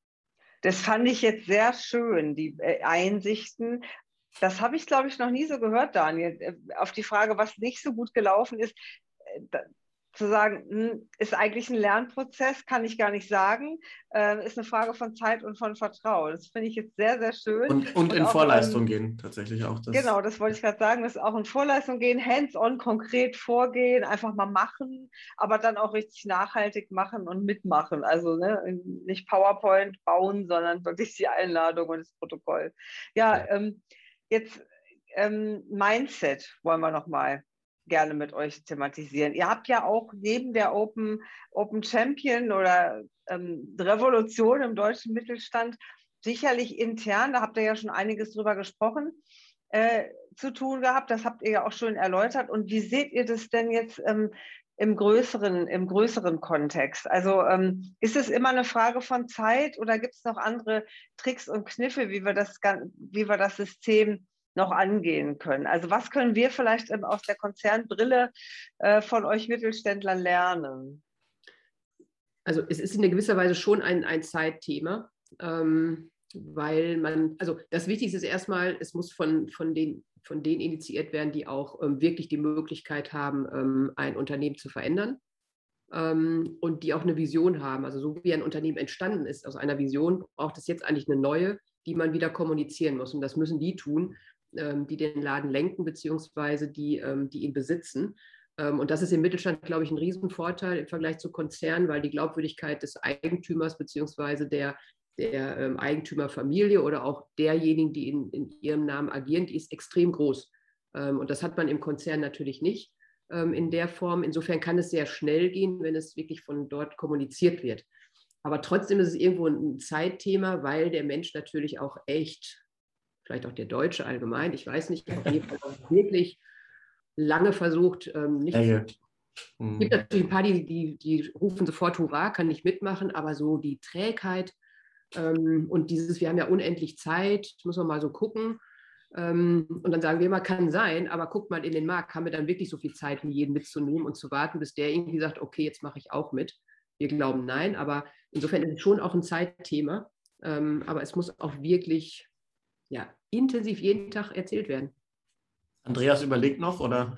Das fand ich jetzt sehr schön, die äh, Einsichten. Das habe ich, glaube ich, noch nie so gehört, Daniel. Äh, Auf die Frage, was nicht so gut gelaufen ist, äh, da, zu sagen, mh, ist eigentlich ein Lernprozess, kann ich gar nicht sagen. Äh, ist eine Frage von Zeit und von Vertrauen. Das finde ich jetzt sehr, sehr schön. Und, und, Und in auch, Vorleistung ähm, gehen, tatsächlich auch. Das. Genau, das wollte ich gerade sagen, das ist auch in Vorleistung gehen, hands-on konkret vorgehen, einfach mal machen, aber dann auch richtig nachhaltig machen und mitmachen. Also ne, nicht PowerPoint bauen, sondern wirklich die Einladung und das Protokoll. Ja, Ja. ähm, jetzt ähm, Mindset wollen wir nochmal gerne mit euch thematisieren. Ihr habt ja auch neben der Open, Open Champion oder ähm, Revolution im deutschen Mittelstand sicherlich intern, da habt ihr ja schon einiges drüber gesprochen, äh, zu tun gehabt. Das habt ihr ja auch schon erläutert. Und wie seht ihr das denn jetzt ähm, im größeren, im größeren Kontext? Also ähm, ist es immer eine Frage von Zeit oder gibt es noch andere Tricks und Kniffe, wie wir das, wie wir das System noch angehen können? Also was können wir vielleicht ähm, aus der Konzernbrille äh, von euch Mittelständlern lernen? Also es ist in gewisser Weise schon ein, ein Zeitthema, ähm, weil man, also das Wichtigste ist erstmal, es muss von, von, den, von denen initiiert werden, die auch ähm, wirklich die Möglichkeit haben, ähm, ein Unternehmen zu verändern ähm, und die auch eine Vision haben. Also so wie ein Unternehmen entstanden ist aus einer Vision, braucht es jetzt eigentlich eine neue, die man wieder kommunizieren muss. Und das müssen die tun, ähm, die den Laden lenken, beziehungsweise die, ähm, die ihn besitzen. Und das ist im Mittelstand, glaube ich, ein Riesenvorteil im Vergleich zu Konzernen, weil die Glaubwürdigkeit des Eigentümers beziehungsweise der, der ähm, Eigentümerfamilie oder auch derjenigen, die in, in ihrem Namen agieren, die ist extrem groß. Ähm, und das hat man im Konzern natürlich nicht ähm, in der Form. Insofern kann es sehr schnell gehen, wenn es wirklich von dort kommuniziert wird. Aber trotzdem ist es irgendwo ein Zeitthema, weil der Mensch natürlich auch echt, vielleicht auch der Deutsche allgemein, ich weiß nicht, auf jeden Fall auch wirklich lange versucht, ähm, nicht Enge. zu. Es gibt natürlich ein paar, die, die, die rufen sofort Hurra, kann ich mitmachen, aber so die Trägheit ähm, und dieses, wir haben ja unendlich Zeit, muss man mal so gucken. Ähm, und dann sagen wir immer, kann sein, aber guckt mal in den Markt, haben wir dann wirklich so viel Zeit, um jeden mitzunehmen und zu warten, bis der irgendwie sagt, okay, jetzt mache ich auch mit. Wir glauben nein, aber insofern ist es schon auch ein Zeitthema, ähm, aber es muss auch wirklich ja, intensiv jeden Tag erzählt werden. Andreas überlegt noch, oder?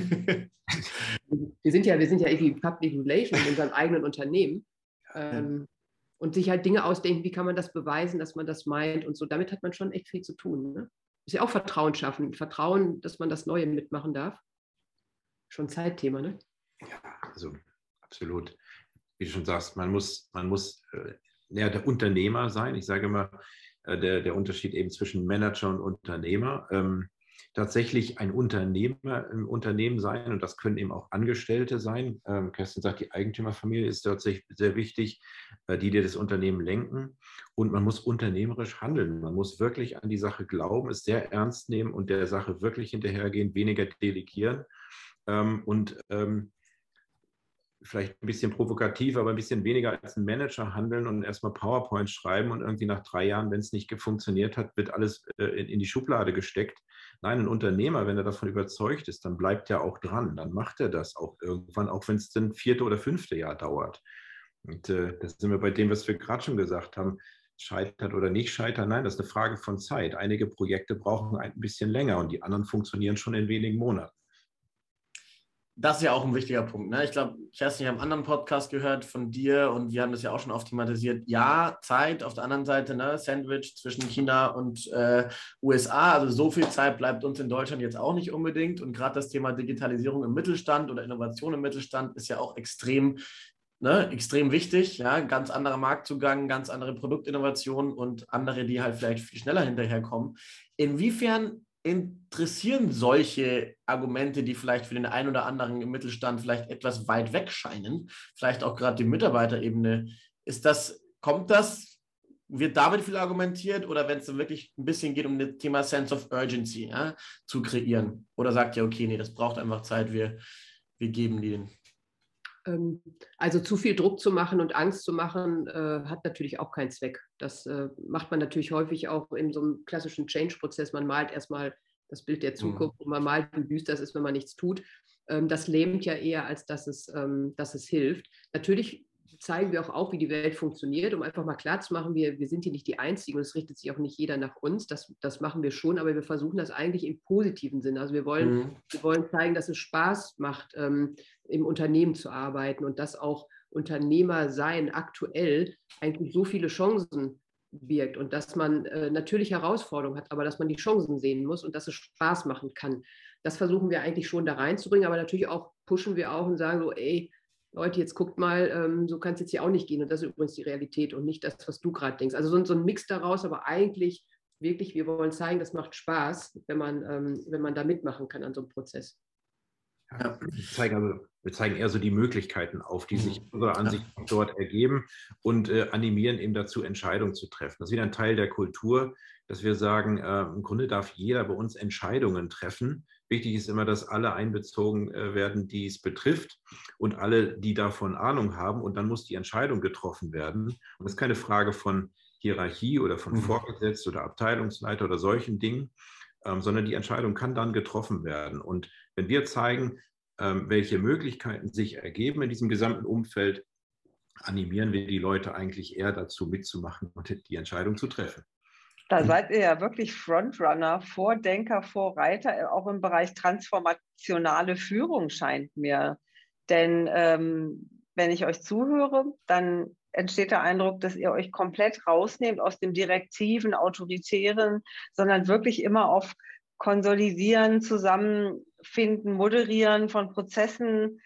wir sind ja, wir sind ja irgendwie Public Relations in unserem eigenen Unternehmen ähm, und sich halt Dinge ausdenken, wie kann man das beweisen, dass man das meint und so. Damit hat man schon echt viel zu tun. Ne? Ist ja auch Vertrauen schaffen, Vertrauen, dass man das Neue mitmachen darf. Schon Zeitthema, ne? Ja, also absolut. Wie du schon sagst, man muss, man muss äh, ja, der Unternehmer sein. Ich sage immer, äh, der, der Unterschied eben zwischen Manager und Unternehmer. Ähm, tatsächlich ein Unternehmer im Unternehmen sein und das können eben auch Angestellte sein. Ähm, Kerstin sagt, die Eigentümerfamilie ist tatsächlich sehr wichtig, äh, die, die das Unternehmen lenken und man muss unternehmerisch handeln. Man muss wirklich an die Sache glauben, es sehr ernst nehmen und der Sache wirklich hinterhergehen, weniger delegieren ähm, und ähm, vielleicht ein bisschen provokativ, aber ein bisschen weniger als ein Manager handeln und erstmal PowerPoint schreiben und irgendwie nach drei Jahren, wenn es nicht funktioniert hat, wird alles äh, in, in die Schublade gesteckt. Nein, ein Unternehmer, wenn er davon überzeugt ist, dann bleibt er auch dran. Dann macht er das auch irgendwann, auch wenn es dann vierte oder fünfte Jahr dauert. Und äh, das sind wir bei dem, was wir gerade schon gesagt haben. Scheitert oder nicht scheitern, nein, das ist eine Frage von Zeit. Einige Projekte brauchen ein bisschen länger und die anderen funktionieren schon in wenigen Monaten. das ist ja auch ein wichtiger Punkt. Ne? Ich glaube, Kerstin, ich habe einen anderen Podcast gehört von dir und wir haben das ja auch schon oft thematisiert. Ja, Zeit, auf der anderen Seite, ne, Sandwich zwischen China und äh, U S A. Also so viel Zeit bleibt uns in Deutschland jetzt auch nicht unbedingt. Und gerade das Thema Digitalisierung im Mittelstand oder Innovation im Mittelstand ist ja auch extrem, ne, extrem wichtig. Ja? Ganz anderer Marktzugang, ganz andere Produktinnovationen und andere, die halt vielleicht viel schneller hinterherkommen. Inwiefern interessieren solche Argumente, die vielleicht für den einen oder anderen im Mittelstand vielleicht etwas weit weg scheinen, vielleicht auch gerade die Mitarbeiterebene, ist das, kommt das, wird damit viel argumentiert oder wenn es dann wirklich ein bisschen geht um das Thema Sense of Urgency, ja, zu kreieren? Oder sagt ihr, okay, nee, das braucht einfach Zeit, wir, wir geben die. Also zu viel Druck zu machen und Angst zu machen, äh, hat natürlich auch keinen Zweck. Das äh, macht man natürlich häufig auch in so einem klassischen Change-Prozess. Man malt erstmal das Bild der Zukunft mhm. und man malt, wie düster es ist, wenn man nichts tut. Ähm, das lähmt ja eher, als dass es, ähm, dass es hilft. Natürlich zeigen wir auch auf, wie die Welt funktioniert, um einfach mal klarzumachen, wir, wir sind hier nicht die Einzigen und es richtet sich auch nicht jeder nach uns. Das, das machen wir schon, aber wir versuchen das eigentlich im positiven Sinne. Also wir wollen, mhm. wir wollen zeigen, dass es Spaß macht, ähm, im Unternehmen zu arbeiten und dass auch Unternehmer sein aktuell eigentlich so viele Chancen birgt und dass man äh, natürlich Herausforderungen hat, aber dass man die Chancen sehen muss und dass es Spaß machen kann. Das versuchen wir eigentlich schon da reinzubringen, aber natürlich auch pushen wir auch und sagen so, ey, Leute, jetzt guckt mal, ähm, so kann es jetzt hier auch nicht gehen. Und das ist übrigens die Realität und nicht das, was du gerade denkst. Also so, so ein Mix daraus, aber eigentlich wirklich, wir wollen zeigen, das macht Spaß, wenn man, ähm, wenn man da mitmachen kann an so einem Prozess. Ja, wir, zeigen also, wir zeigen eher so die Möglichkeiten auf, die sich unserer Ansicht nach dort ergeben und äh, animieren eben dazu, Entscheidungen zu treffen. Das ist wieder ein Teil der Kultur, dass wir sagen, äh, im Grunde darf jeder bei uns Entscheidungen treffen. Wichtig ist immer, dass alle einbezogen äh, werden, die es betrifft und alle, die davon Ahnung haben. Und dann muss die Entscheidung getroffen werden. Und das ist keine Frage von Hierarchie oder von mhm. Vorgesetzten oder Abteilungsleiter oder solchen Dingen, ähm, sondern die Entscheidung kann dann getroffen werden. Und wenn wir zeigen, ähm, welche Möglichkeiten sich ergeben in diesem gesamten Umfeld, animieren wir die Leute eigentlich eher dazu mitzumachen und die Entscheidung zu treffen. Da seid ihr ja wirklich Frontrunner, Vordenker, Vorreiter, auch im Bereich transformationale Führung scheint mir. Denn ähm, wenn ich euch zuhöre, dann entsteht der Eindruck, dass ihr euch komplett rausnehmt aus dem direktiven, autoritären, sondern wirklich immer auf Konsolidieren, Zusammenfinden, Moderieren von Prozessen,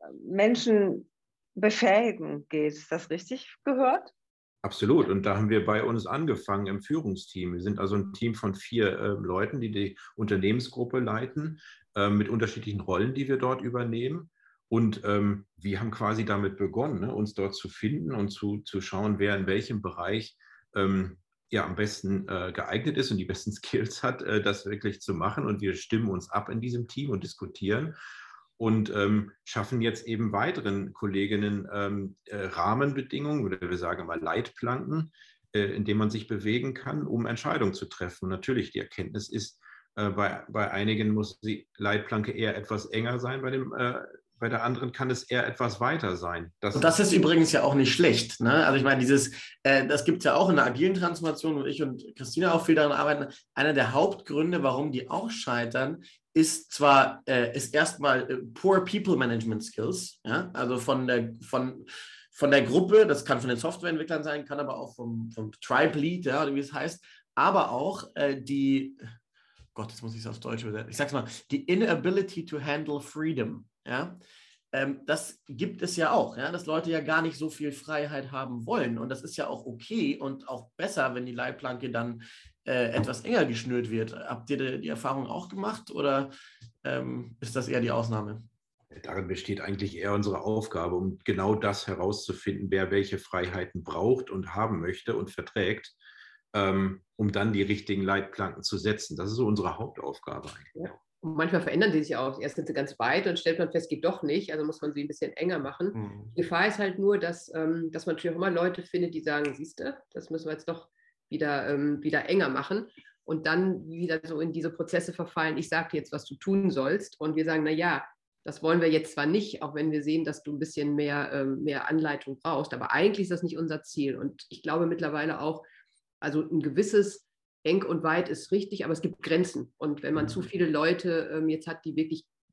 Menschen befähigen geht. Ist das richtig gehört? Absolut. Und da haben wir bei uns angefangen im Führungsteam. Wir sind also ein Team von vier äh, Leuten, die die Unternehmensgruppe leiten, äh, mit unterschiedlichen Rollen, die wir dort übernehmen. Und ähm, wir haben quasi damit begonnen, ne, uns dort zu finden und zu, zu schauen, wer in welchem Bereich ähm, ja, am besten äh, geeignet ist und die besten Skills hat, äh, das wirklich zu machen. Und wir stimmen uns ab in diesem Team und diskutieren. Und ähm, schaffen jetzt eben weiteren Kolleginnen ähm, äh, Rahmenbedingungen oder wir sagen mal Leitplanken, äh, in denen man sich bewegen kann, um Entscheidungen zu treffen. Und natürlich, die Erkenntnis ist, äh, bei, bei einigen muss die Leitplanke eher etwas enger sein, bei, dem, äh, bei der anderen kann es eher etwas weiter sein. Das und das ist übrigens ja auch nicht schlecht. Ne? Also ich meine, dieses, äh, das gibt es ja auch in der agilen Transformation, wo ich und Christina auch viel daran arbeiten. Einer der Hauptgründe, warum die auch scheitern, ist zwar äh, ist erstmal äh, poor People Management Skills, ja? Also von der, von, von der Gruppe, das kann von den Softwareentwicklern sein, kann aber auch vom, vom Tribe Lead, ja, oder wie es heißt, aber auch äh, die, Gott, jetzt muss ich es auf Deutsch übersetzen, ich sag's mal, die Inability to handle freedom, ja, ähm, das gibt es ja auch, ja, dass Leute ja gar nicht so viel Freiheit haben wollen und das ist ja auch okay und auch besser, wenn die Leitplanke dann äh, etwas enger geschnürt wird. Habt ihr die, die Erfahrung auch gemacht oder ähm, ist das eher die Ausnahme? Darin besteht eigentlich eher unsere Aufgabe, um genau das herauszufinden, wer welche Freiheiten braucht und haben möchte und verträgt, ähm, um dann die richtigen Leitplanken zu setzen. Das ist so unsere Hauptaufgabe eigentlich. Ja. Und manchmal verändern sie sich auch. Erst sind sie ganz weit und stellt man fest, geht doch nicht. Also muss man sie ein bisschen enger machen. Mhm. Die Gefahr ist halt nur, dass, ähm, dass man natürlich auch immer Leute findet, die sagen, siehst du, das müssen wir jetzt doch wieder, ähm, wieder enger machen. Und dann wieder so in diese Prozesse verfallen, ich sage dir jetzt, was du tun sollst. Und wir sagen, na ja, das wollen wir jetzt zwar nicht, auch wenn wir sehen, dass du ein bisschen mehr, ähm, mehr Anleitung brauchst. Aber eigentlich ist das nicht unser Ziel. Und ich glaube mittlerweile auch, also ein gewisses eng und weit ist richtig, aber es gibt Grenzen. Und wenn man zu viele Leute ähm, jetzt hat, die wirklich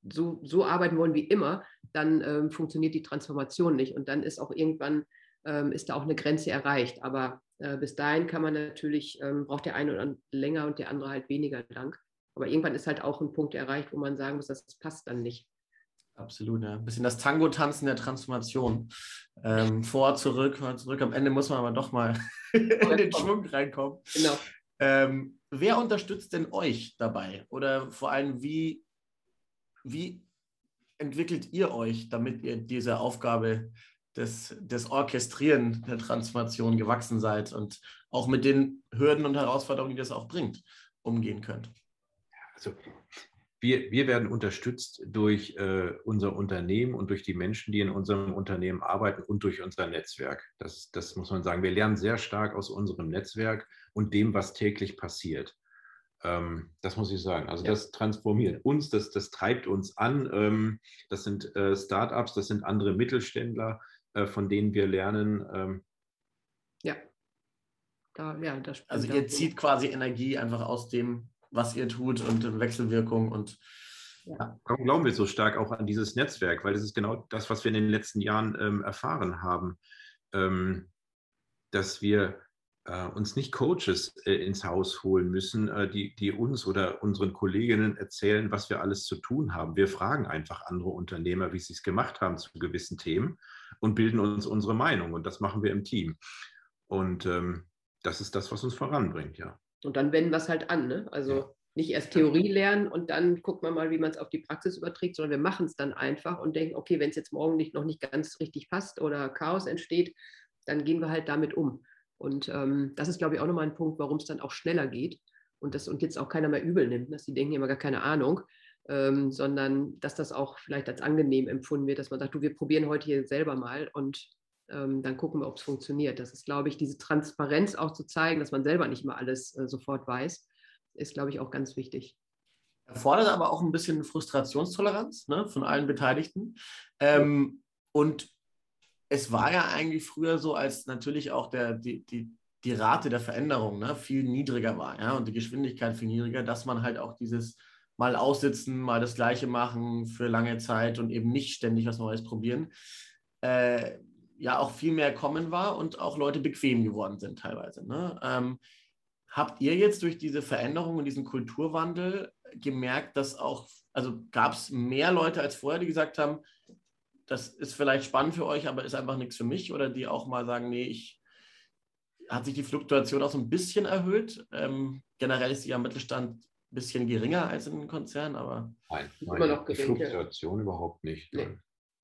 so, so arbeiten wollen wie immer, dann ähm, funktioniert die Transformation nicht. Und dann ist auch irgendwann, ähm, ist da auch eine Grenze erreicht. Aber äh, bis dahin kann man natürlich, ähm, braucht der eine oder andere länger und der andere halt weniger lang. Aber irgendwann ist halt auch ein Punkt erreicht, wo man sagen muss, das passt dann nicht. Absolut, ja. Ein bisschen das Tango-Tanzen der Transformation. Ähm, vor, zurück, vor, zurück. Am Ende muss man aber doch mal in den Schwung reinkommen. Genau. Ähm, wer unterstützt denn euch dabei? Oder vor allem, wie, wie entwickelt ihr euch, damit ihr dieser Aufgabe des, des Orchestrieren der Transformation gewachsen seid und auch mit den Hürden und Herausforderungen, die das auch bringt, umgehen könnt? Also wir, wir werden unterstützt durch äh, unser Unternehmen und durch die Menschen, die in unserem Unternehmen arbeiten und durch unser Netzwerk. Das, das muss man sagen. Wir lernen sehr stark aus unserem Netzwerk und dem, was täglich passiert. Ähm, das muss ich sagen. Also ja. Das transformiert uns, das, das treibt uns an. Ähm, das sind äh, Startups, das sind andere Mittelständler, äh, von denen wir lernen. Ähm, ja. Da, ja, das stimmt. Also ihr zieht quasi Energie einfach aus dem, was ihr tut und Wechselwirkung und ja. Warum glauben wir so stark auch an dieses Netzwerk? Weil das ist genau das, was wir in den letzten Jahren ähm, erfahren haben, ähm, dass wir äh, uns nicht Coaches äh, ins Haus holen müssen, äh, die, die uns oder unseren Kolleginnen erzählen, was wir alles zu tun haben. Wir fragen einfach andere Unternehmer, wie sie es gemacht haben zu gewissen Themen und bilden uns unsere Meinung. Und das machen wir im Team. Und ähm, das ist das, was uns voranbringt, ja. Und dann wenden wir es halt an, ne? Also ja. Nicht erst Theorie lernen und dann guckt man mal, wie man es auf die Praxis überträgt, sondern wir machen es dann einfach und denken, okay, wenn es jetzt morgen nicht, noch nicht ganz richtig passt oder Chaos entsteht, dann gehen wir halt damit um. Und ähm, das ist, glaube ich, auch nochmal ein Punkt, warum es dann auch schneller geht und das und jetzt auch keiner mehr übel nimmt, dass die denken immer gar keine Ahnung, ähm, sondern dass das auch vielleicht als angenehm empfunden wird, dass man sagt, du, wir probieren heute hier selber mal und ähm, dann gucken wir, ob es funktioniert. Das ist, glaube ich, diese Transparenz auch zu zeigen, dass man selber nicht immer alles äh, sofort weiß, ist, glaube ich, auch ganz wichtig. Erfordert aber auch ein bisschen Frustrationstoleranz, ne, von allen Beteiligten. Ähm, und es war ja eigentlich früher so, als natürlich auch der, die, die, die Rate der Veränderung, ne, viel niedriger war, ja, und die Geschwindigkeit viel niedriger, dass man halt auch dieses mal aussitzen, mal das Gleiche machen für lange Zeit und eben nicht ständig was Neues probieren, äh, ja auch viel mehr kommen war und auch Leute bequem geworden sind teilweise, ne? Ähm, Habt ihr jetzt durch diese Veränderung und diesen Kulturwandel gemerkt, dass auch, also gab es mehr Leute als vorher, die gesagt haben, das ist vielleicht spannend für euch, aber ist einfach nichts für mich, oder die auch mal sagen, nee, ich, hat sich die Fluktuation auch so ein bisschen erhöht? Ähm, generell ist die am Mittelstand ein bisschen geringer als in den Konzernen, aber... Nein, nein immer noch die Fluktuation überhaupt nicht. Nee.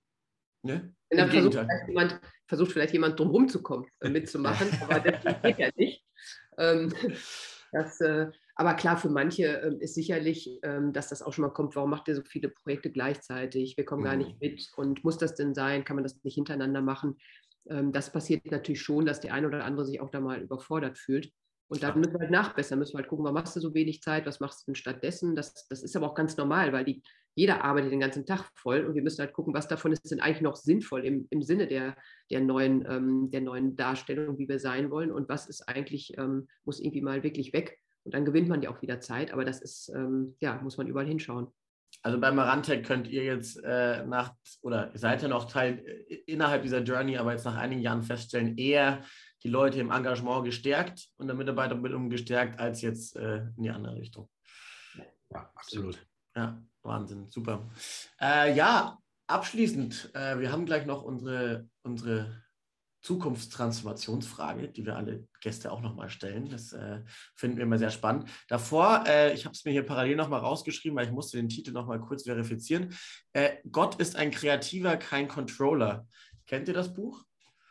Ne? Wenn dann versucht vielleicht, jemand, versucht vielleicht jemand drumherum zu kommen, äh, mitzumachen, aber das geht ja nicht. Ähm, das, äh, aber klar, für manche ähm, ist sicherlich, ähm, dass das auch schon mal kommt, warum macht ihr so viele Projekte gleichzeitig? Wir kommen mhm. gar nicht mit und muss das denn sein? Kann man das nicht hintereinander machen? Ähm, das passiert natürlich schon, dass der eine oder andere sich auch da mal überfordert fühlt. Und dann müssen wir halt nachbessern, müssen wir halt gucken, warum machst du so wenig Zeit, was machst du denn stattdessen? Das, das ist aber auch ganz normal, weil die, jeder arbeitet den ganzen Tag voll und wir müssen halt gucken, was davon ist denn eigentlich noch sinnvoll im, im Sinne der, der, neuen, ähm, der neuen Darstellung, wie wir sein wollen, und was ist eigentlich, ähm, muss irgendwie mal wirklich weg, und dann gewinnt man ja auch wieder Zeit, aber das ist, ähm, ja, muss man überall hinschauen. Also bei Marantec könnt ihr jetzt äh, nach, oder seid ja noch Teil äh, innerhalb dieser Journey, aber jetzt nach einigen Jahren feststellen, eher die Leute im Engagement gestärkt und der Mitarbeiterbildung gestärkt, als jetzt äh, in die andere Richtung. Ja, absolut. Ja, Wahnsinn, super. Äh, ja, abschließend, äh, wir haben gleich noch unsere, unsere Zukunftstransformationsfrage, die wir alle Gäste auch nochmal stellen. Das äh, finden wir immer sehr spannend. Davor, äh, ich habe es mir hier parallel nochmal rausgeschrieben, weil ich musste den Titel nochmal kurz verifizieren. Äh, Gott ist ein Kreativer, kein Controller. Kennt ihr das Buch?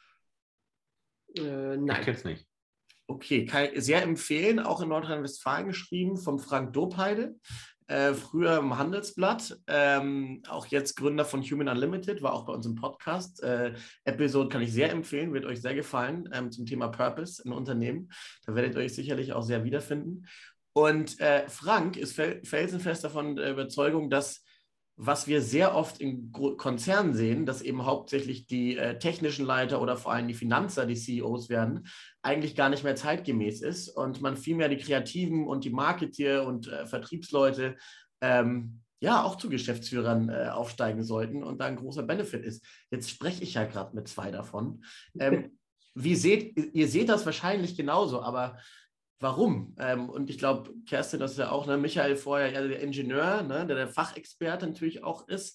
Äh, nein. Ich kenne es nicht. Okay, kann ich sehr empfehlen, auch in Nordrhein-Westfalen geschrieben, vom Frank Dopeide. Äh, früher im Handelsblatt, ähm, auch jetzt Gründer von Human Unlimited, war auch bei uns im Podcast. Äh, Episode kann ich sehr empfehlen, wird euch sehr gefallen, ähm, zum Thema Purpose in Unternehmen. Da werdet ihr euch sicherlich auch sehr wiederfinden. Und äh, Frank ist fel felsenfest davon der Überzeugung, dass, was wir sehr oft in Gro Konzernen sehen, dass eben hauptsächlich die äh, technischen Leiter oder vor allem die Finanzer, die C E Os werden, eigentlich gar nicht mehr zeitgemäß ist und man vielmehr die Kreativen und die Marketeer und äh, Vertriebsleute ähm, ja auch zu Geschäftsführern äh, aufsteigen sollten und da ein großer Benefit ist. Jetzt spreche ich ja gerade mit zwei davon. Ähm, wie seht, ihr seht das wahrscheinlich genauso, aber warum? Ähm, und ich glaube, Kerstin, das ist ja auch, ne, Michael vorher ja der Ingenieur, ne, der der Fachexperte natürlich auch ist.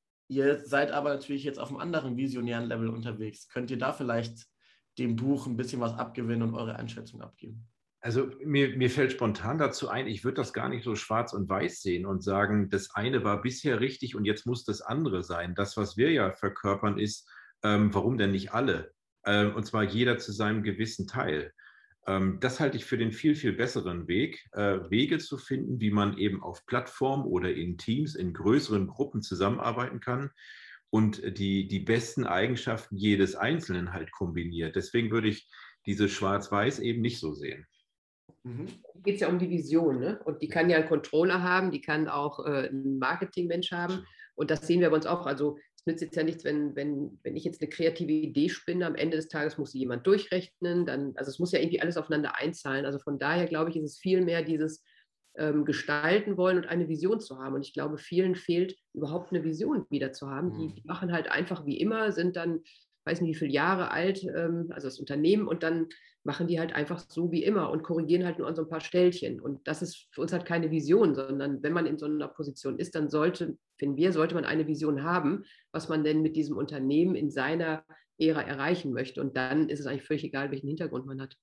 Ihr seid aber natürlich jetzt auf einem anderen visionären Level unterwegs. Könnt ihr da vielleicht dem Buch ein bisschen was abgewinnen und eure Einschätzung abgeben? Also mir, mir fällt spontan dazu ein, ich würde das gar nicht so schwarz und weiß sehen und sagen, das eine war bisher richtig und jetzt muss das andere sein. Das, was wir ja verkörpern, ist, ähm, warum denn nicht alle? Ähm, und zwar jeder zu seinem gewissen Teil. Ähm, das halte ich für den viel, viel besseren Weg, äh, Wege zu finden, wie man eben auf Plattformen oder in Teams, in größeren Gruppen zusammenarbeiten kann und die, die besten Eigenschaften jedes Einzelnen halt kombiniert. Deswegen würde ich diese Schwarz-Weiß eben nicht so sehen. Mhm. Geht es ja um die Vision, ne? Und die kann ja einen Controller haben, die kann auch äh, einen Marketingmensch haben. Und das sehen wir bei uns auch. Also es nützt jetzt ja nichts, wenn, wenn, wenn ich jetzt eine kreative Idee spinne, am Ende des Tages muss sie jemand durchrechnen. Dann, also es muss ja irgendwie alles aufeinander einzahlen. Also von daher, glaube ich, ist es viel mehr dieses ähm, Gestalten wollen und eine Vision zu haben. Und ich glaube, vielen fehlt überhaupt eine Vision wieder zu haben. Die, die machen halt einfach wie immer, sind dann, weiß nicht wie viele Jahre alt, ähm, also das Unternehmen, und dann machen die halt einfach so wie immer und korrigieren halt nur an so ein paar Stellchen. Und das ist für uns halt keine Vision, sondern wenn man in so einer Position ist, dann sollte, finden wir, sollte man eine Vision haben, was man denn mit diesem Unternehmen in seiner Ära erreichen möchte. Und dann ist es eigentlich völlig egal, welchen Hintergrund man hat.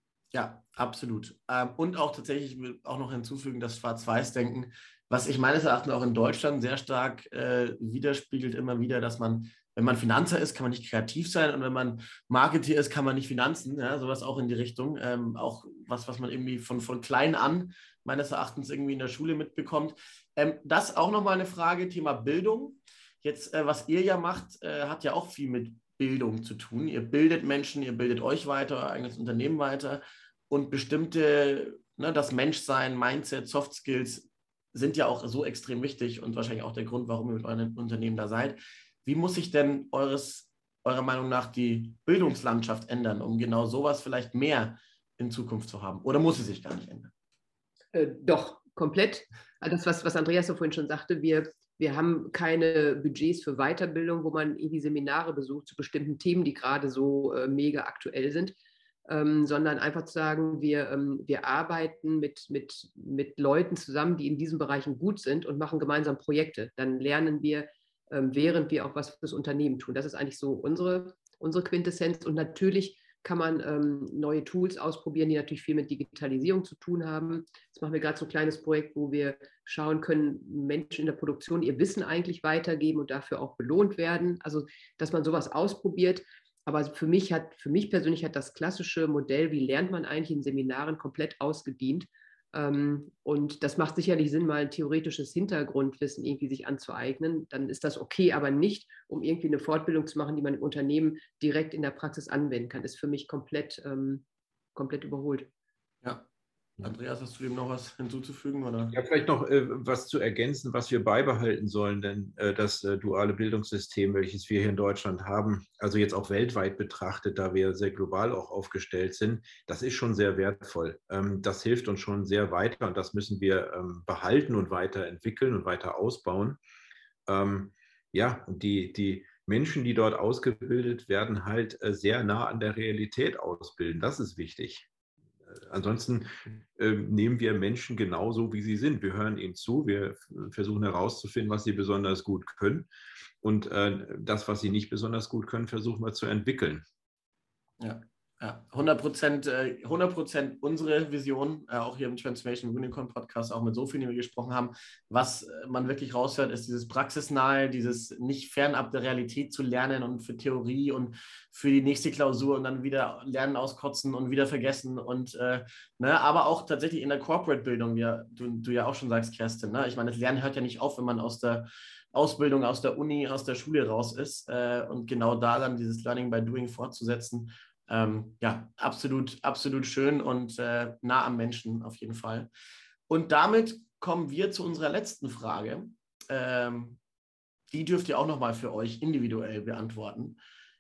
Ja, absolut. Ähm, und auch tatsächlich, ich will auch noch hinzufügen, das Schwarz-Weiß-Denken, was ich meines Erachtens auch in Deutschland sehr stark äh, widerspiegelt, immer wieder, dass man, wenn man Finanzer ist, kann man nicht kreativ sein, und wenn man Marketeer ist, kann man nicht Finanzen, ja, sowas auch in die Richtung. Ähm, auch was, was man irgendwie von, von klein an meines Erachtens irgendwie in der Schule mitbekommt. Ähm, das auch nochmal eine Frage, Thema Bildung. Jetzt, äh, was ihr ja macht, äh, hat ja auch viel mit Bildung zu tun. Ihr bildet Menschen, ihr bildet euch weiter, euer eigenes Unternehmen weiter, und bestimmte, ne, das Menschsein, Mindset, Soft Skills sind ja auch so extrem wichtig und wahrscheinlich auch der Grund, warum ihr mit eurem Unternehmen da seid. Wie muss sich denn eures, eurer Meinung nach die Bildungslandschaft ändern, um genau sowas vielleicht mehr in Zukunft zu haben? Oder muss sie sich gar nicht ändern? Äh, doch, komplett. Das, was, was Andreas so vorhin schon sagte, wir, wir haben keine Budgets für Weiterbildung, wo man irgendwie Seminare besucht zu bestimmten Themen, die gerade so äh, mega aktuell sind, ähm, sondern einfach zu sagen, wir, ähm, wir arbeiten mit, mit, mit Leuten zusammen, die in diesen Bereichen gut sind, und machen gemeinsam Projekte. Dann lernen wir, ähm, während wir auch was fürs Unternehmen tun. Das ist eigentlich so unsere, unsere Quintessenz. Und natürlich kann man ähm, neue Tools ausprobieren, die natürlich viel mit Digitalisierung zu tun haben. Jetzt machen wir gerade so ein kleines Projekt, wo wir schauen können, Menschen in der Produktion ihr Wissen eigentlich weitergeben und dafür auch belohnt werden. Also, dass man sowas ausprobiert. Aber für mich hat, für mich persönlich hat das klassische Modell, wie lernt man eigentlich in Seminaren, komplett ausgedient. Ähm, und das macht sicherlich Sinn, mal ein theoretisches Hintergrundwissen irgendwie sich anzueignen. Dann ist das okay, aber nicht, um irgendwie eine Fortbildung zu machen, die man im Unternehmen direkt in der Praxis anwenden kann. Ist für mich komplett, ähm, komplett überholt. Ja. Andreas, hast du dem noch was hinzuzufügen? Oder? Ja, vielleicht noch äh, was zu ergänzen, was wir beibehalten sollen, denn äh, das äh, duale Bildungssystem, welches wir hier in Deutschland haben, also jetzt auch weltweit betrachtet, da wir sehr global auch aufgestellt sind, das ist schon sehr wertvoll. Ähm, das hilft uns schon sehr weiter, und das müssen wir ähm, behalten und weiterentwickeln und weiter ausbauen. Ähm, ja, und die, die Menschen, die dort ausgebildet werden, halt äh, sehr nah an der Realität ausbilden. Das ist wichtig. Ansonsten äh, nehmen wir Menschen genauso, wie sie sind. Wir hören ihnen zu, wir versuchen herauszufinden, was sie besonders gut können. Und äh, das, was sie nicht besonders gut können, versuchen wir zu entwickeln. Ja, ja. hundert Prozent, äh, hundert Prozent unsere Vision, äh, auch hier im Transformation Unicorn Podcast, auch mit so vielen, die wir gesprochen haben. Was äh, man wirklich raushört, ist dieses Praxisnahe, dieses nicht fernab der Realität zu lernen und für Theorie und für die nächste Klausur und dann wieder lernen, auskotzen und wieder vergessen. Und äh, ne, aber auch tatsächlich in der Corporate-Bildung, wie du, du ja auch schon sagst, Kerstin. Ne? Ich meine, das Lernen hört ja nicht auf, wenn man aus der Ausbildung, aus der Uni, aus der Schule raus ist. Äh, und genau da dann dieses Learning by Doing fortzusetzen. Ähm, ja, absolut, absolut schön und äh, nah am Menschen auf jeden Fall. Und damit kommen wir zu unserer letzten Frage. Ähm, die dürft ihr auch nochmal für euch individuell beantworten.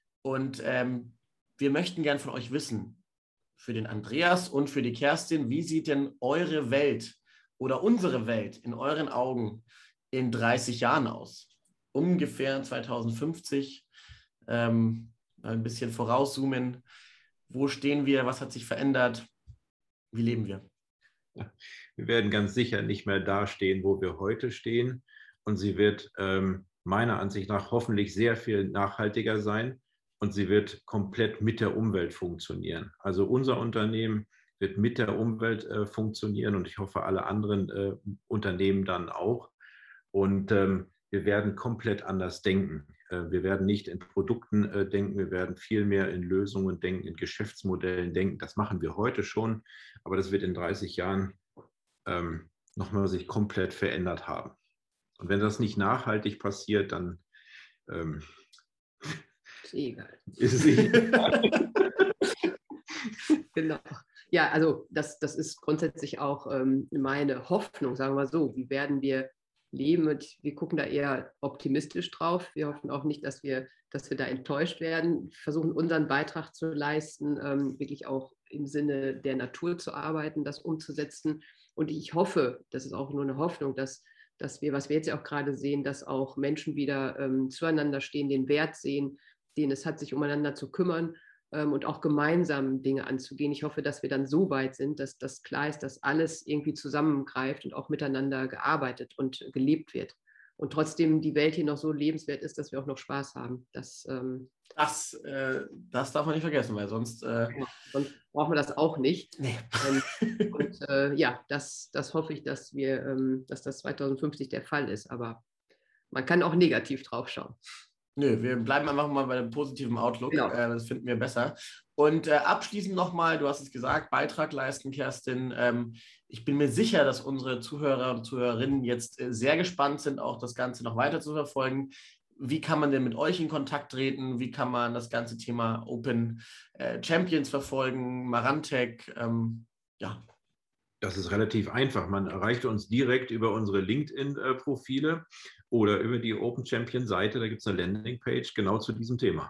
Und ähm, wir möchten gern von euch wissen, für den Andreas und für die Kerstin, wie sieht denn eure Welt oder unsere Welt in euren Augen in dreißig Jahren aus? Ungefähr zweitausendfünfzig, ähm, ein bisschen vorauszoomen. Wo stehen wir? Was hat sich verändert? Wie leben wir? Wir werden ganz sicher nicht mehr da stehen, wo wir heute stehen. Und sie wird ähm, meiner Ansicht nach hoffentlich sehr viel nachhaltiger sein. Und sie wird komplett mit der Umwelt funktionieren. Also unser Unternehmen wird mit der Umwelt äh, funktionieren und ich hoffe, alle anderen äh, Unternehmen dann auch. Und ähm, wir werden komplett anders denken. Äh, wir werden nicht in Produkten äh, denken, wir werden viel mehr in Lösungen denken, in Geschäftsmodellen denken. Das machen wir heute schon, aber das wird in dreißig Jahren ähm, nochmal sich komplett verändert haben. Und wenn das nicht nachhaltig passiert, dann ähm, ist eh egal. Ist es egal. Genau. Ja, also das, das ist grundsätzlich auch ähm, meine Hoffnung, sagen wir mal so. Wie werden wir leben? Und wir gucken da eher optimistisch drauf. Wir hoffen auch nicht, dass wir, dass wir da enttäuscht werden. Wir versuchen unseren Beitrag zu leisten, ähm, wirklich auch im Sinne der Natur zu arbeiten, das umzusetzen. Und ich hoffe, das ist auch nur eine Hoffnung, dass, dass wir, was wir jetzt ja auch gerade sehen, dass auch Menschen wieder ähm, zueinander stehen, den Wert sehen, denen es hat, sich umeinander zu kümmern ähm, und auch gemeinsam Dinge anzugehen. Ich hoffe, dass wir dann so weit sind, dass das klar ist, dass alles irgendwie zusammengreift und auch miteinander gearbeitet und gelebt wird. Und trotzdem die Welt hier noch so lebenswert ist, dass wir auch noch Spaß haben. Das, ähm, das, äh, das darf man nicht vergessen, weil sonst, äh, ja, sonst brauchen wir das auch nicht. nee. Ähm, und äh, ja, das, das hoffe ich, dass, wir, ähm, dass das zweitausendfünfzig der Fall ist. Aber man kann auch negativ drauf schauen. Nö, wir bleiben einfach mal bei dem positiven Outlook. Genau. Äh, das finden wir besser. Und äh, abschließend nochmal, du hast es gesagt, Beitrag leisten, Kerstin. Ähm, ich bin mir sicher, dass unsere Zuhörer und Zuhörerinnen jetzt äh, sehr gespannt sind, auch das Ganze noch weiter zu verfolgen. Wie kann man denn mit euch in Kontakt treten? Wie kann man das ganze Thema Open äh, Champions verfolgen, Marantec? Ähm, ja. Das ist relativ einfach. Man erreicht uns direkt über unsere LinkedIn-Profile oder über die Open Champion Seite. Da gibt es eine Landingpage genau zu diesem Thema.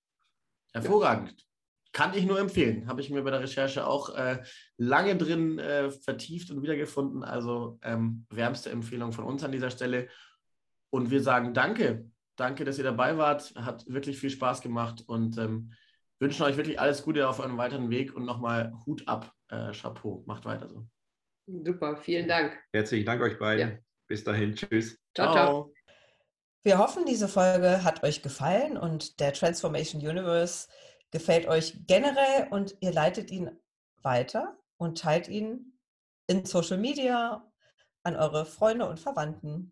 Hervorragend. Kann ich nur empfehlen. Habe ich mir bei der Recherche auch äh, lange drin äh, vertieft und wiedergefunden. Also ähm, wärmste Empfehlung von uns an dieser Stelle. Und wir sagen danke. Danke, dass ihr dabei wart. Hat wirklich viel Spaß gemacht und ähm, wünschen euch wirklich alles Gute auf eurem weiteren Weg und nochmal Hut ab. Äh, Chapeau. Macht weiter so. Super, vielen Dank. Herzlichen Dank euch beiden. Ja. Bis dahin. Tschüss. Ciao, ciao. Wir hoffen, diese Folge hat euch gefallen und der Transformation Universe gefällt euch generell und ihr leitet ihn weiter und teilt ihn in Social Media an eure Freunde und Verwandten.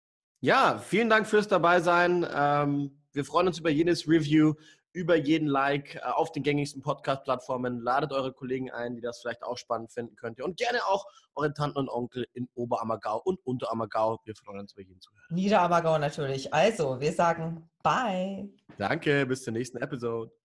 Ja, vielen Dank fürs Dabeisein. Ähm, wir freuen uns über jedes Review, über jeden Like äh, auf den gängigsten Podcast-Plattformen. Ladet eure Kollegen ein, die das vielleicht auch spannend finden könnt. Und gerne auch eure Tanten und Onkel in Oberammergau und Unterammergau. Wir freuen uns über jeden Zuhörer. Niederammergau natürlich. Also, wir sagen Bye. Danke, bis zur nächsten Episode.